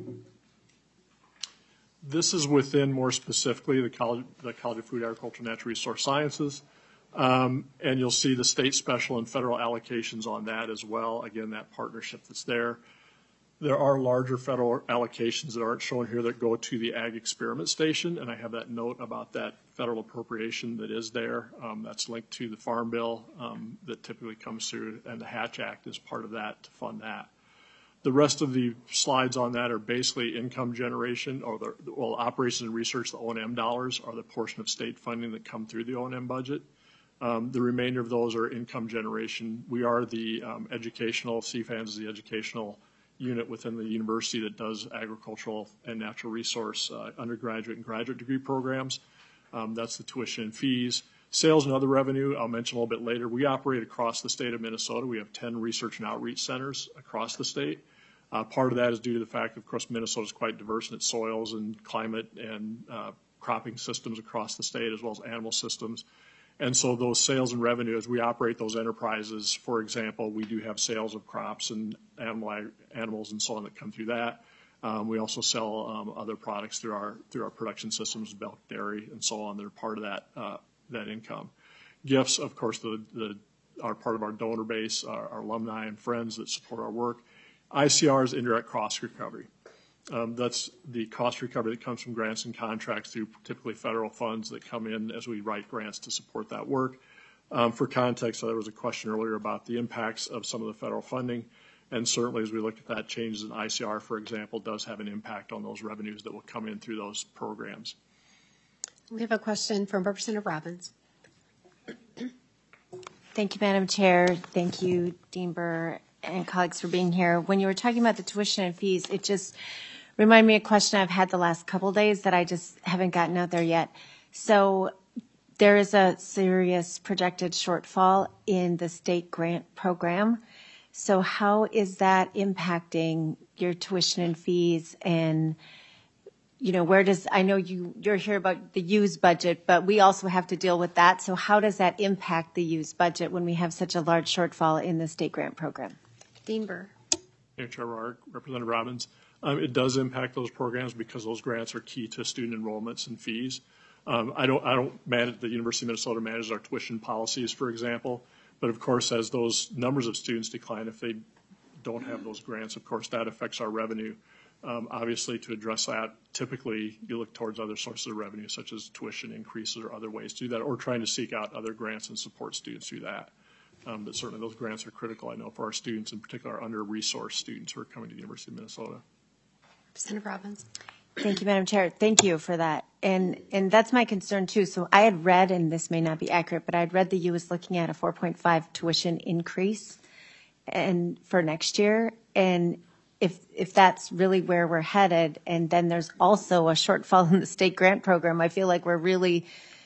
This is within, more specifically, the College, the College of Food, Agriculture, and Natural Resource Sciences. Um, and you'll see the state special and federal allocations on that as well. Again, that partnership that's there. There are larger federal allocations that aren't shown here that go to the Ag Experiment Station, and I have that note about that federal appropriation that is there. Um, that's linked to the Farm Bill um, that typically comes through, and the Hatch Act is part of that to fund that. The rest of the slides on that are basically income generation, or the well, operations and research, the O and M dollars are the portion of state funding that come through the O and M budget. Um, the remainder of those are income generation. We are the um, educational, C FANS is the educational unit within the university that does agricultural and natural resource uh, undergraduate and graduate degree programs. Um, that's the tuition and fees. Sales and other revenue, I'll mention a little bit later. We operate across the state of Minnesota. We have ten research and outreach centers across the state. Uh, part of that is due to the fact that, of course, Minnesota is quite diverse in its soils and climate and uh, cropping systems across the state, as well as animal systems. And so those sales and revenue, as we operate those enterprises, for example, we do have sales of crops and animal, animals and so on that come through that. Um, we also sell um, other products through our through our production systems, milk, dairy, and so on. They're part of that uh, that income. Gifts, of course, the, the are part of our donor base, our, our alumni and friends that support our work. I C R is indirect cost recovery. Um, that's the cost recovery that comes from grants and contracts through typically federal funds that come in as we write grants to support that work. Um, for context, there was a question earlier about the impacts of some of the federal funding, and certainly as we look at that, changes in I C R, for example, does have an impact on those revenues that will come in through those programs. We have a question from Representative Robbins. Thank you, Madam Chair. Thank you, Dean Burr and colleagues, for being here. When you were talking about the tuition and fees, it just reminded me of a question I've had the last couple days that I just haven't gotten out there yet. So there is a serious projected shortfall in the state grant program. So how is that impacting your tuition and fees? And, you know, where does, I know you, you're here about the U S budget, but we also have to deal with that. So how does that impact the U S budget when we have such a large shortfall in the state grant program? Dean Burr. Mayor Chair Rourke, Representative Robbins. Um, it does impact those programs because those grants are key to student enrollments and fees. Um, I don't, I don't manage, the University of Minnesota manages our tuition policies, for example, but of course, as those numbers of students decline, if they don't have those grants, of course, that affects our revenue. Um, obviously, to address that, typically you look towards other sources of revenue, such as tuition increases or other ways to do that, or trying to seek out other grants and support students through that. Um, but certainly those grants are critical, I know, for our students, in particular our under-resourced students who are coming to the University of Minnesota. Representative Robbins. Thank you, Madam Chair. Thank you for that. And and that's my concern, too. So I had read, and this may not be accurate, but I had read the U was looking at a four point five tuition increase and for next year. And if if that's really where we're headed, and then there's also a shortfall in the state grant program, I feel like we're really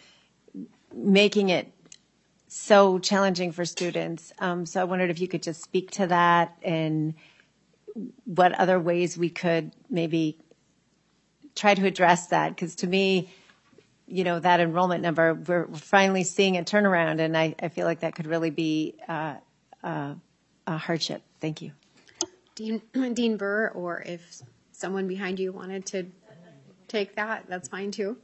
making it so challenging for students. Um, so I wondered if you could just speak to that and what other ways we could maybe try to address that. Because to me, you know, that enrollment number, we're finally seeing a turnaround, and I, I feel like that could really be uh, uh, a hardship. Thank you. Dean, Dean Burr, or if someone behind you wanted to take that, that's fine too.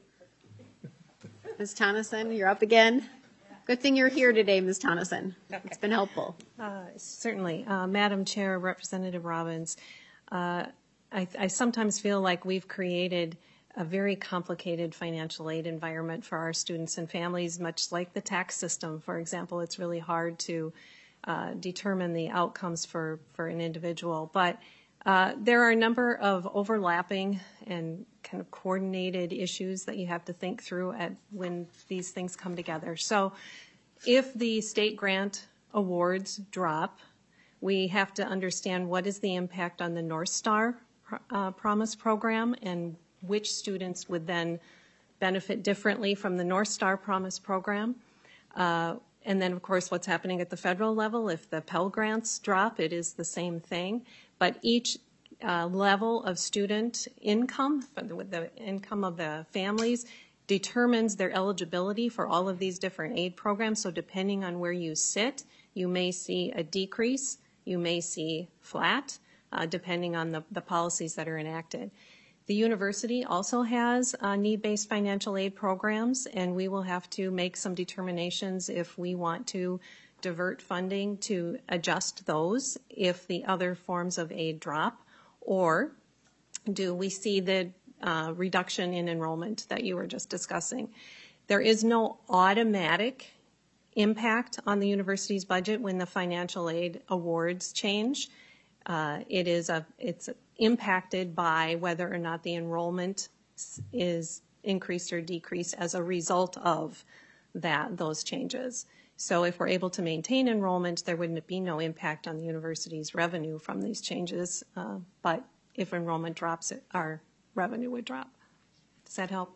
Miz Tonneson, you're up again. Good thing you're here today, Miz Tonneson. Okay. It's been helpful. Uh, certainly. Uh, Madam Chair, Representative Robbins, uh, I, I sometimes feel like we've created a very complicated financial aid environment for our students and families, much like the tax system, for example. It's really hard to uh, determine the outcomes for, for an individual. But uh, there are a number of overlapping and kind of coordinated issues that you have to think through at when these things come together. So if the state grant awards drop, we have to understand what is the impact on the North Star uh, Promise program and which students would then benefit differently from the North Star Promise program. Uh, and then, of course, what's happening at the federal level. If the Pell Grants drop, it is the same thing. But each uh, level of student income, with the income of the families, determines their eligibility for all of these different aid programs. So depending on where you sit, you may see a decrease, you may see flat, uh, depending on the, the policies that are enacted. The university also has uh, need-based financial aid programs, and we will have to make some determinations if we want to divert funding to adjust those if the other forms of aid drop, or do we see the uh, reduction in enrollment that you were just discussing. There is no automatic impact on the university's budget when the financial aid awards change. Uh, it is a, it's impacted by whether or not the enrollment is increased or decreased as a result of that, those changes. So if we're able to maintain enrollment, there would be no impact on the university's revenue from these changes. Uh, but if enrollment drops, it, our revenue would drop. Does that help?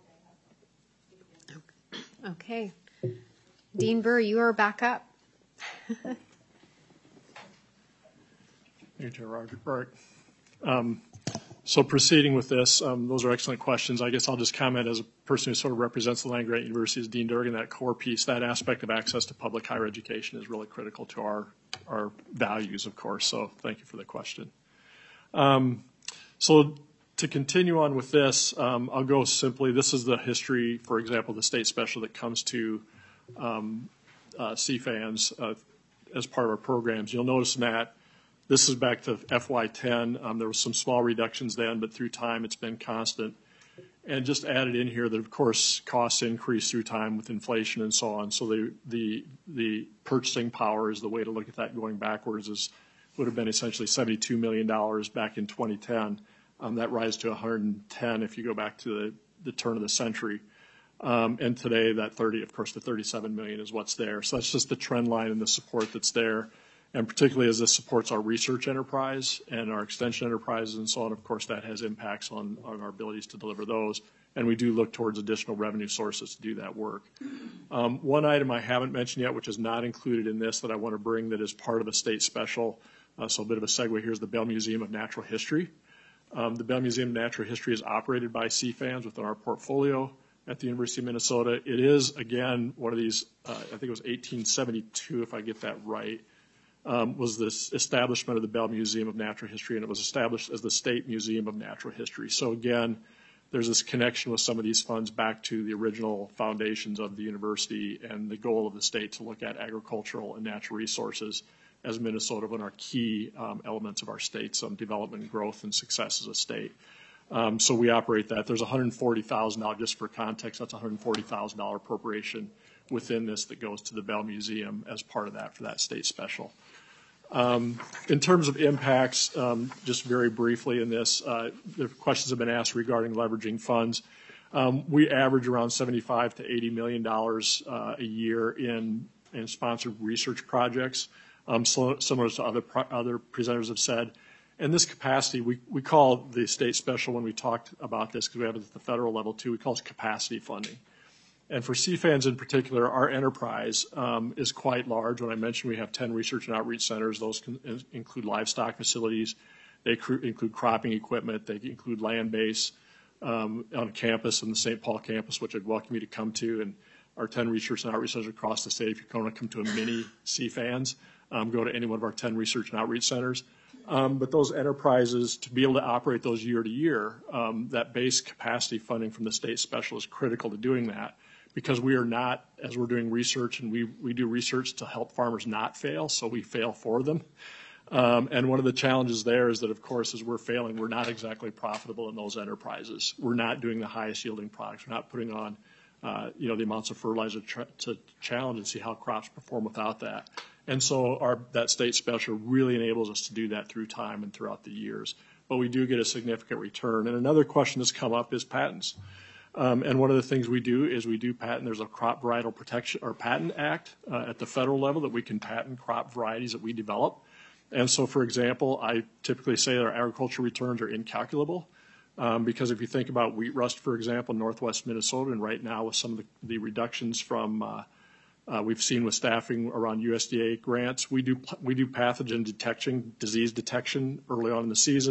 Okay. Dean Burr, you are back up. Thank you, Chair Roderick. Um, so proceeding with this, um, those are excellent questions. I guess I'll just comment as a person who sort of represents the land-grant university as Dean Durgan, that core piece, that aspect of access to public higher education is really critical to our, our values, of course. So thank you for the question. Um, so to continue on with this, um, I'll go simply, this is the history, for example, the state special that comes to um, uh, C FANS uh, as part of our programs. You'll notice, Matt, this is back to F Y ten. Um, there was some small reductions then, but through time it's been constant. And just added in here that, of course, costs increase through time with inflation and so on. So the the the purchasing power is the way to look at that going backwards. Is would have been essentially seventy-two million dollars back in twenty ten. Um, that rises to one hundred ten if you go back to the, the turn of the century. Um, and today that thirty, of course, the thirty-seven million is what's there. So that's just the trend line and the support that's there. And particularly as this supports our research enterprise and our extension enterprises and so on, of course, that has impacts on, on our abilities to deliver those. And we do look towards additional revenue sources to do that work. Um, one item I haven't mentioned yet, which is not included in this, that I want to bring that is part of the state special, uh, so a bit of a segue here, is the Bell Museum of Natural History. Um, the Bell Museum of Natural History is operated by C FANS within our portfolio at the University of Minnesota. It is, again, one of these, uh, I think it was eighteen seventy-two, if I get that right, Um, was this establishment of the Bell Museum of Natural History, and it was established as the State Museum of Natural History. So again, there's this connection with some of these funds back to the original foundations of the university and the goal of the state to look at agricultural and natural resources as Minnesota, one of our key um, elements of our state's um, development, growth, and success as a state. Um, so we operate that. There's one hundred forty thousand dollars, just for context, that's one hundred forty thousand dollars appropriation within this that goes to the Bell Museum as part of that for that state special. Um, in terms of impacts, um, just very briefly in this, uh, the questions have been asked regarding leveraging funds. Um, we average around seventy-five to eighty million dollars uh, a year in, in sponsored research projects, um, so, similar to other pro- other presenters have said. And this capacity, we, we call the state special when we talked about this, because we have it at the federal level too, we call it capacity funding. And for C FANS in particular, our enterprise um, is quite large. When I mentioned we have ten research and outreach centers, those can include livestock facilities, they cr- include cropping equipment, they include land base um, on campus, in the Saint Paul campus, which I'd welcome you to come to, and our ten research and outreach centers across the state. If you're going to come to a mini C FANS, um, go to any one of our ten research and outreach centers. Um, but those enterprises, to be able to operate those year to year, um, that base capacity funding from the state special is critical to doing that. Because we are not, as we're doing research, and we, we do research to help farmers not fail, so we fail for them. Um, and one of the challenges there is that, of course, as we're failing, we're not exactly profitable in those enterprises. We're not doing the highest yielding products. We're not putting on, uh, you know, the amounts of fertilizer to, to challenge and see how crops perform without that. And so our, that state special really enables us to do that through time and throughout the years. But we do get a significant return. And another question that's come up is patents. Um, and one of the things we do is we do patent. There's a crop varietal protection or patent act uh, at the federal level that we can patent crop varieties that we develop. And so, for example, I typically say that our agriculture returns are incalculable um, because if you think about wheat rust, for example, in northwest Minnesota, and right now with some of the, the reductions from uh, uh, we've seen with staffing around U S D A grants, we do we do pathogen detection, disease detection early on in the season.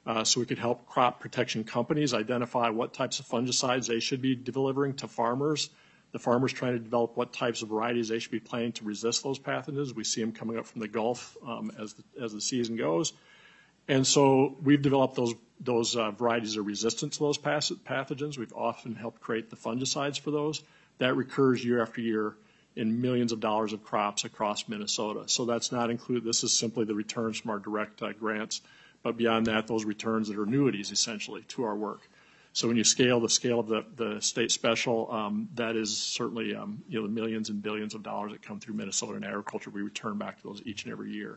uh, so we could help crop protection companies identify what types of fungicides they should be delivering to farmers. The farmers trying to develop what types of varieties they should be planting to resist those pathogens. We see them coming up from the Gulf um, as, the, as the season goes. And so we've developed those, those uh, varieties that are resistant to those pathogens. We've often helped create the fungicides for those. That recurs year after year in millions of dollars of crops across Minnesota. So that's not included. This is simply the returns from our direct uh, grants. But beyond that, those returns that are annuities essentially to our work. So when you scale the scale of the, the state special, um, that is certainly um, you know, the millions and billions of dollars that come through Minnesota in agriculture. We return back to those each and every year.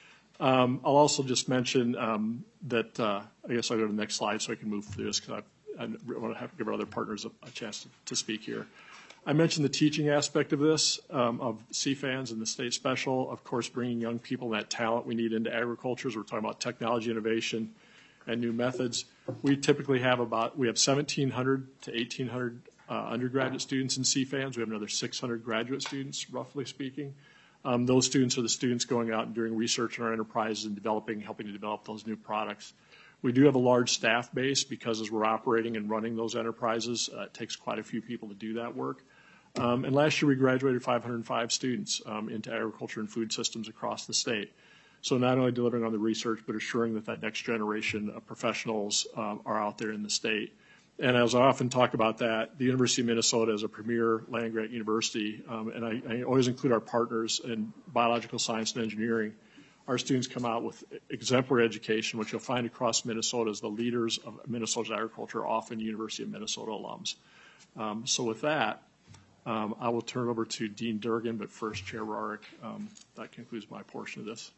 Um, I'll also just mention um, that, uh, I guess I'll go to the next slide so I can move through this because I, I want to have to give our other partners a, a chance to, to speak here. I mentioned the teaching aspect of this, um, of C FANS and the state special, of course, bringing young people and that talent we need into agriculture. As we're talking about technology innovation and new methods. We typically have about, we have seventeen hundred to eighteen hundred uh, undergraduate students in C FANS. We have another six hundred graduate students, roughly speaking. Um, those students are the students going out and doing research in our enterprises and developing, helping to develop those new products. We do have a large staff base because as we're operating and running those enterprises, uh, it takes quite a few people to do that work. Um, and last year we graduated five hundred five students um, into agriculture and food systems across the state. So not only delivering on the research, but assuring that that next generation of professionals um, are out there in the state. And as I often talk about that, the University of Minnesota is a premier land-grant university, um, and I, I always include our partners in biological science and engineering. Our students come out with exemplary education, which you'll find across Minnesota as the leaders of Minnesota's agriculture are often University of Minnesota alums. Um, so with that, um, I will turn it over to Dean Durgan, but first, Chair Rarick. Um, that concludes my portion of this.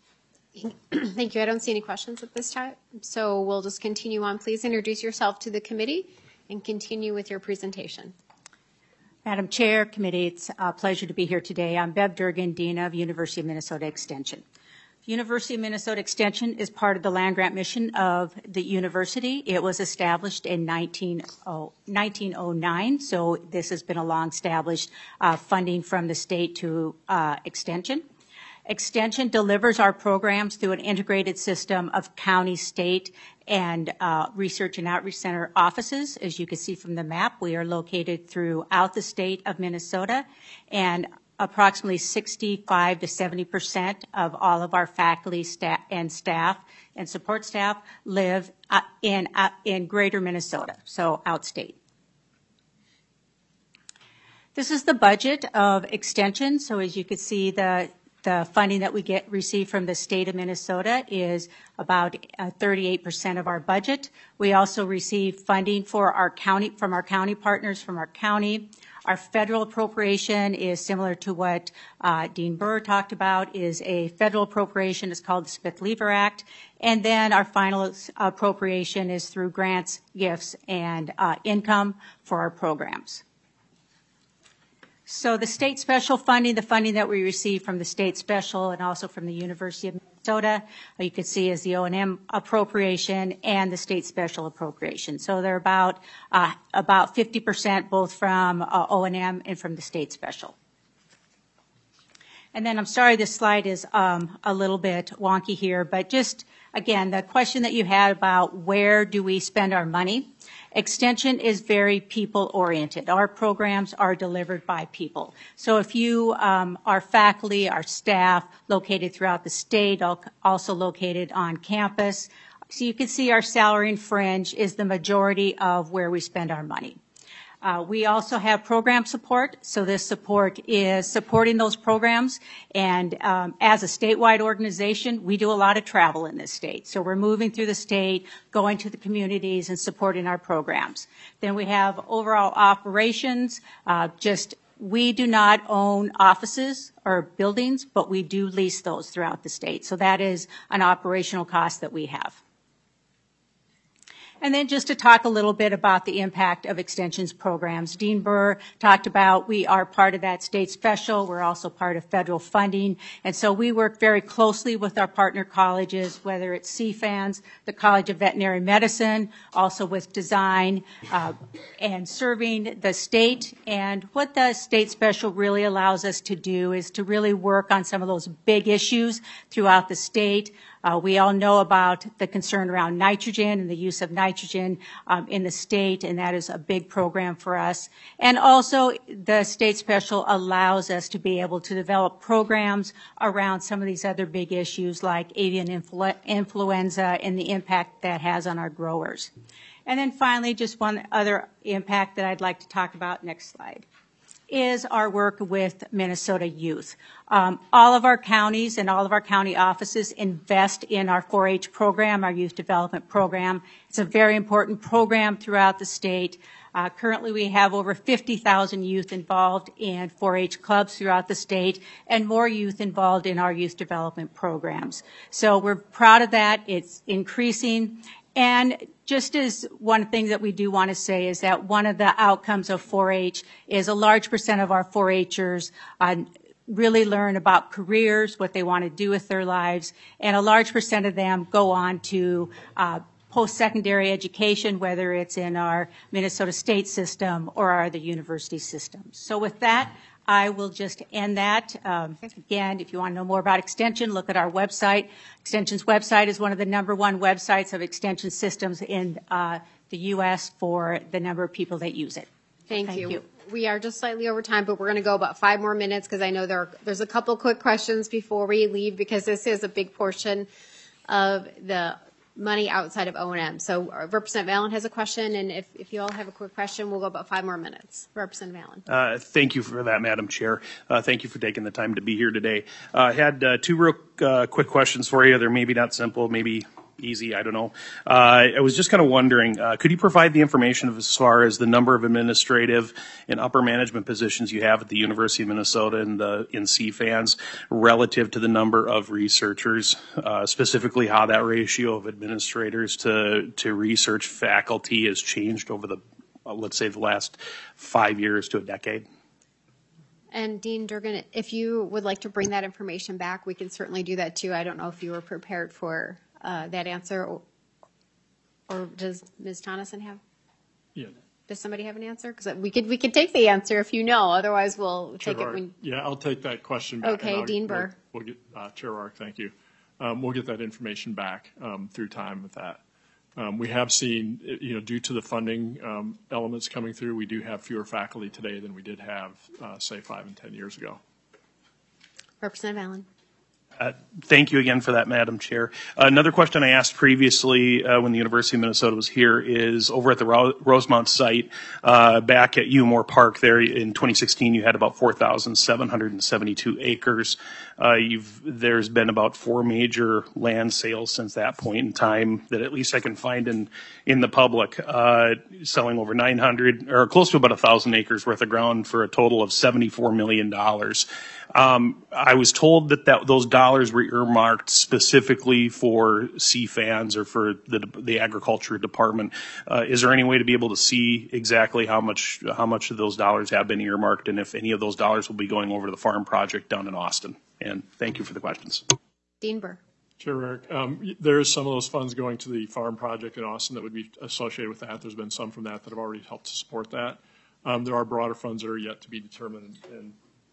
Thank you. I don't see any questions at this time, so we'll just continue on. Please introduce yourself to the committee and continue with your presentation. Madam Chair, Committee, it's a pleasure to be here today. I'm Bev Durgan, Dean of University of Minnesota Extension. University of Minnesota Extension is part of the land-grant mission of the university. It was established in nineteen oh nine, so this has been a long-established uh, funding from the state to uh, Extension. Extension delivers our programs through an integrated system of county, state, and uh, research and outreach center offices. As you can see from the map, we are located throughout the state of Minnesota, and approximately sixty-five to seventy percent of all of our faculty staff and staff and support staff live uh, in, uh, in greater Minnesota, so outstate. This is the budget of Extension. So as you can see, the The funding that we get receive from the state of Minnesota is about uh, thirty-eight percent of our budget. We also receive funding for our county from our county partners from our county. Our federal appropriation is similar to what uh, Dean Burr talked about. Is a federal appropriation. It's called the Smith-Lever Act, and then our final appropriation is through grants, gifts, and uh, income for our programs. So the state special funding, the funding that we receive from the state special and also from the University of Minnesota, you can see is the O and M appropriation and the state special appropriation. So they're about uh, about fifty percent both from uh, O and M and from the state special. And then I'm sorry this slide is um, a little bit wonky here, but just again, the question that you had about where do we spend our money. Extension is very people-oriented. Our programs are delivered by people. So if you um, are faculty, our staff located throughout the state, also located on campus, so you can see our salary and fringe is the majority of where we spend our money. Uh, we also have program support, so this support is supporting those programs, and um, as a statewide organization, we do a lot of travel in this state. So we're moving through the state, going to the communities, and supporting our programs. Then we have overall operations, uh, just we do not own offices or buildings, but we do lease those throughout the state. So that is an operational cost that we have. And then just to talk a little bit about the impact of Extension's programs. Dean Burr talked about we are part of that state special. We're also part of federal funding. And so we work very closely with our partner colleges, whether it's C FANS, the College of Veterinary Medicine, also with design uh, and serving the state. And what the state special really allows us to do is to really work on some of those big issues throughout the state. Uh, we all know about the concern around nitrogen and the use of nitrogen um, in the state, and that is a big program for us. And also, the state special allows us to be able to develop programs around some of these other big issues like avian influ- influenza and the impact that has on our growers. And then finally, just one other impact that I'd like to talk about, next slide, is our work with Minnesota youth. Um, all of our counties and all of our county offices invest in our four H program, our youth development program. It's a very important program throughout the state. Uh, currently, we have over fifty thousand youth involved in four H clubs throughout the state and more youth involved in our youth development programs. So we're proud of that. It's increasing. And just as one thing that we do want to say is that one of the outcomes of four H is a large percent of our four Hers uh, really learn about careers, what they want to do with their lives, and a large percent of them go on to uh, post-secondary education, whether it's in our Minnesota state system or our other university systems. So with that, I will just end that. Um, again, if you want to know more about Extension, look at our website. Extension's website is one of the number one websites of extension systems in uh, the U S for the number of people that use it. Thank, Thank you. you. We are just slightly over time, but we're going to go about five more minutes because I know there are, there's a couple quick questions before we leave because this is a big portion of the money outside of O and M. So uh, Representative Allen has a question, and if, if you all have a quick question, we'll go about five more minutes. Representative Allen. Uh, thank you for that, Madam Chair. Uh, thank you for taking the time to be here today. Uh, I had uh, two real uh, quick questions for you. They're maybe not simple, maybe easy, I don't know. Uh, I was just kind of wondering, uh, could you provide the information of as far as the number of administrative and upper management positions you have at the University of Minnesota and the in C FANS relative to the number of researchers, uh, specifically how that ratio of administrators to, to research faculty has changed over the, uh, let's say, the last five years to a decade? And Dean Durgan, if you would like to bring that information back, we can certainly do that too. I don't know if you were prepared for Uh, that answer, or, or does Miz Tonneson have? Yeah. Does somebody have an answer? Because we could we could take the answer if you know. Otherwise, we'll take Chair it when. Yeah, I'll take that question back. Okay, and Dean we'll, Burr. We'll get uh, Chair Ark. Thank you. Um, we'll get that information back um, through time with that. Um, we have seen, you know, due to the funding um, elements coming through, we do have fewer faculty today than we did have, uh, say, five and ten years ago. Representative Allen. Uh, thank you again for that, Madam Chair. Uh, another question I asked previously uh, when the University of Minnesota was here is over at the Ro- Rosemount site, uh, back at Umore Park there in twenty sixteen, you had about four thousand seven hundred seventy-two acres. Uh, you've, there's been about four major land sales since that point in time that at least I can find in, in the public, uh, selling over nine hundred or close to about one thousand acres worth of ground for a total of seventy-four million dollars. Um, I was told that, that those dollars were earmarked specifically for C FANS or for the, the agriculture department. Uh, is there any way to be able to see exactly how much how much of those dollars have been earmarked, and if any of those dollars will be going over to the farm project down in Austin? And thank you for the questions. Dean Burr. Chair Eric, um, there is some of those funds going to the farm project in Austin that would be associated with that. There's been some from that that have already helped to support that. Um, there are broader funds that are yet to be determined, and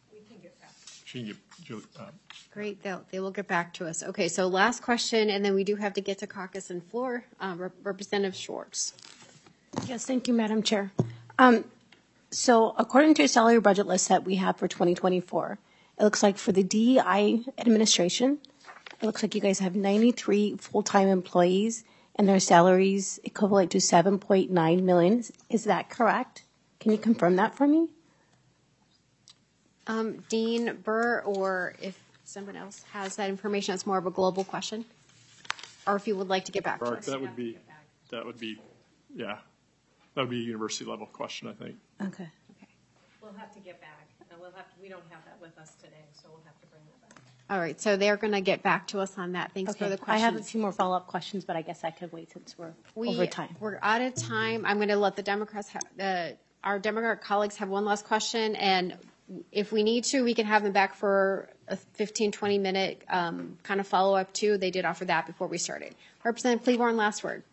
Uh, Great, they'll, they will get back to us. Okay, so last question, and then we do have to get to caucus and floor. Uh, Rep- Representative Schwartz. Yes, thank you, Madam Chair. Um, so according to a salary budget list that we have for twenty twenty-four, it looks like for the D E I administration, it looks like you guys have ninety-three full-time employees and their salaries equivalent to seven point nine million dollars. Is that correct? Can you confirm that for me? Um, Dean Burr, or if someone else has that information, it's more of a global question, or if you would like to get back to us. That would be, that would be, yeah, that would be a university level question, I think. Okay. Okay. We'll have to get back. Uh, we'll have to, we don't have that with us today, so we'll have to bring that back. All right, so they're going to get back to us on that. Thanks Okay. for the I questions. have a few more follow-up questions, but I guess I could wait since we're we, over time. We're out of time. I'm going to let the Democrats, ha- uh, our Democrat colleagues have one last question, and if we need to, we can have them back for a fifteen, twenty minute um, kind of follow up too. They did offer that before we started. Representative Cleaborn, last word.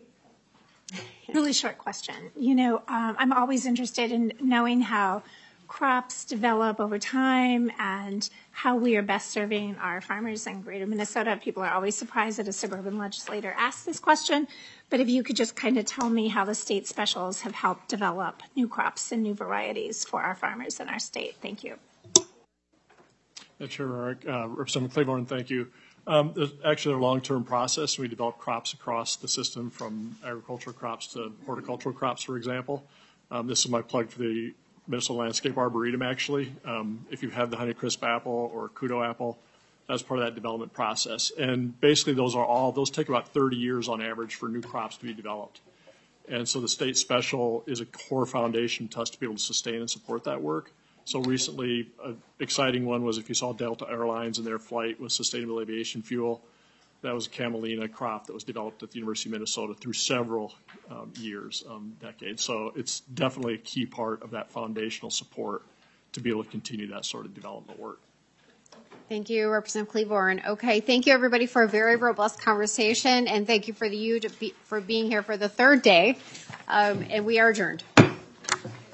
Really short question. You know, um, I'm always interested in knowing how crops develop over time and how we are best serving our farmers in greater Minnesota. People are always surprised that a suburban legislator asks this question, but if you could just kind of tell me how the state specials have helped develop new crops and new varieties for our farmers in our state. Thank you. Yeah, Chair Eric, uh, Representative Claiborne, thank you. Um, there's actually a long-term process. We develop crops across the system, from agricultural crops to horticultural crops, for example. Um, this is my plug for the Minnesota Landscape Arboretum, actually. Um, if you have the Honeycrisp apple or Kudo apple, that's part of that development process. And basically those are all, those take about thirty years on average for new crops to be developed. And so the state special is a core foundation to us to be able to sustain and support that work. So recently, an exciting one was if you saw Delta Airlines and their flight with sustainable aviation fuel. That was a camelina crop that was developed at the University of Minnesota through several um, years, um, decades. So it's definitely a key part of that foundational support to be able to continue that sort of development work. Thank you, Representative Claiborne. Okay, thank you everybody for a very robust conversation, and thank you for the you to be, for being here for the third day. Um, and we are adjourned.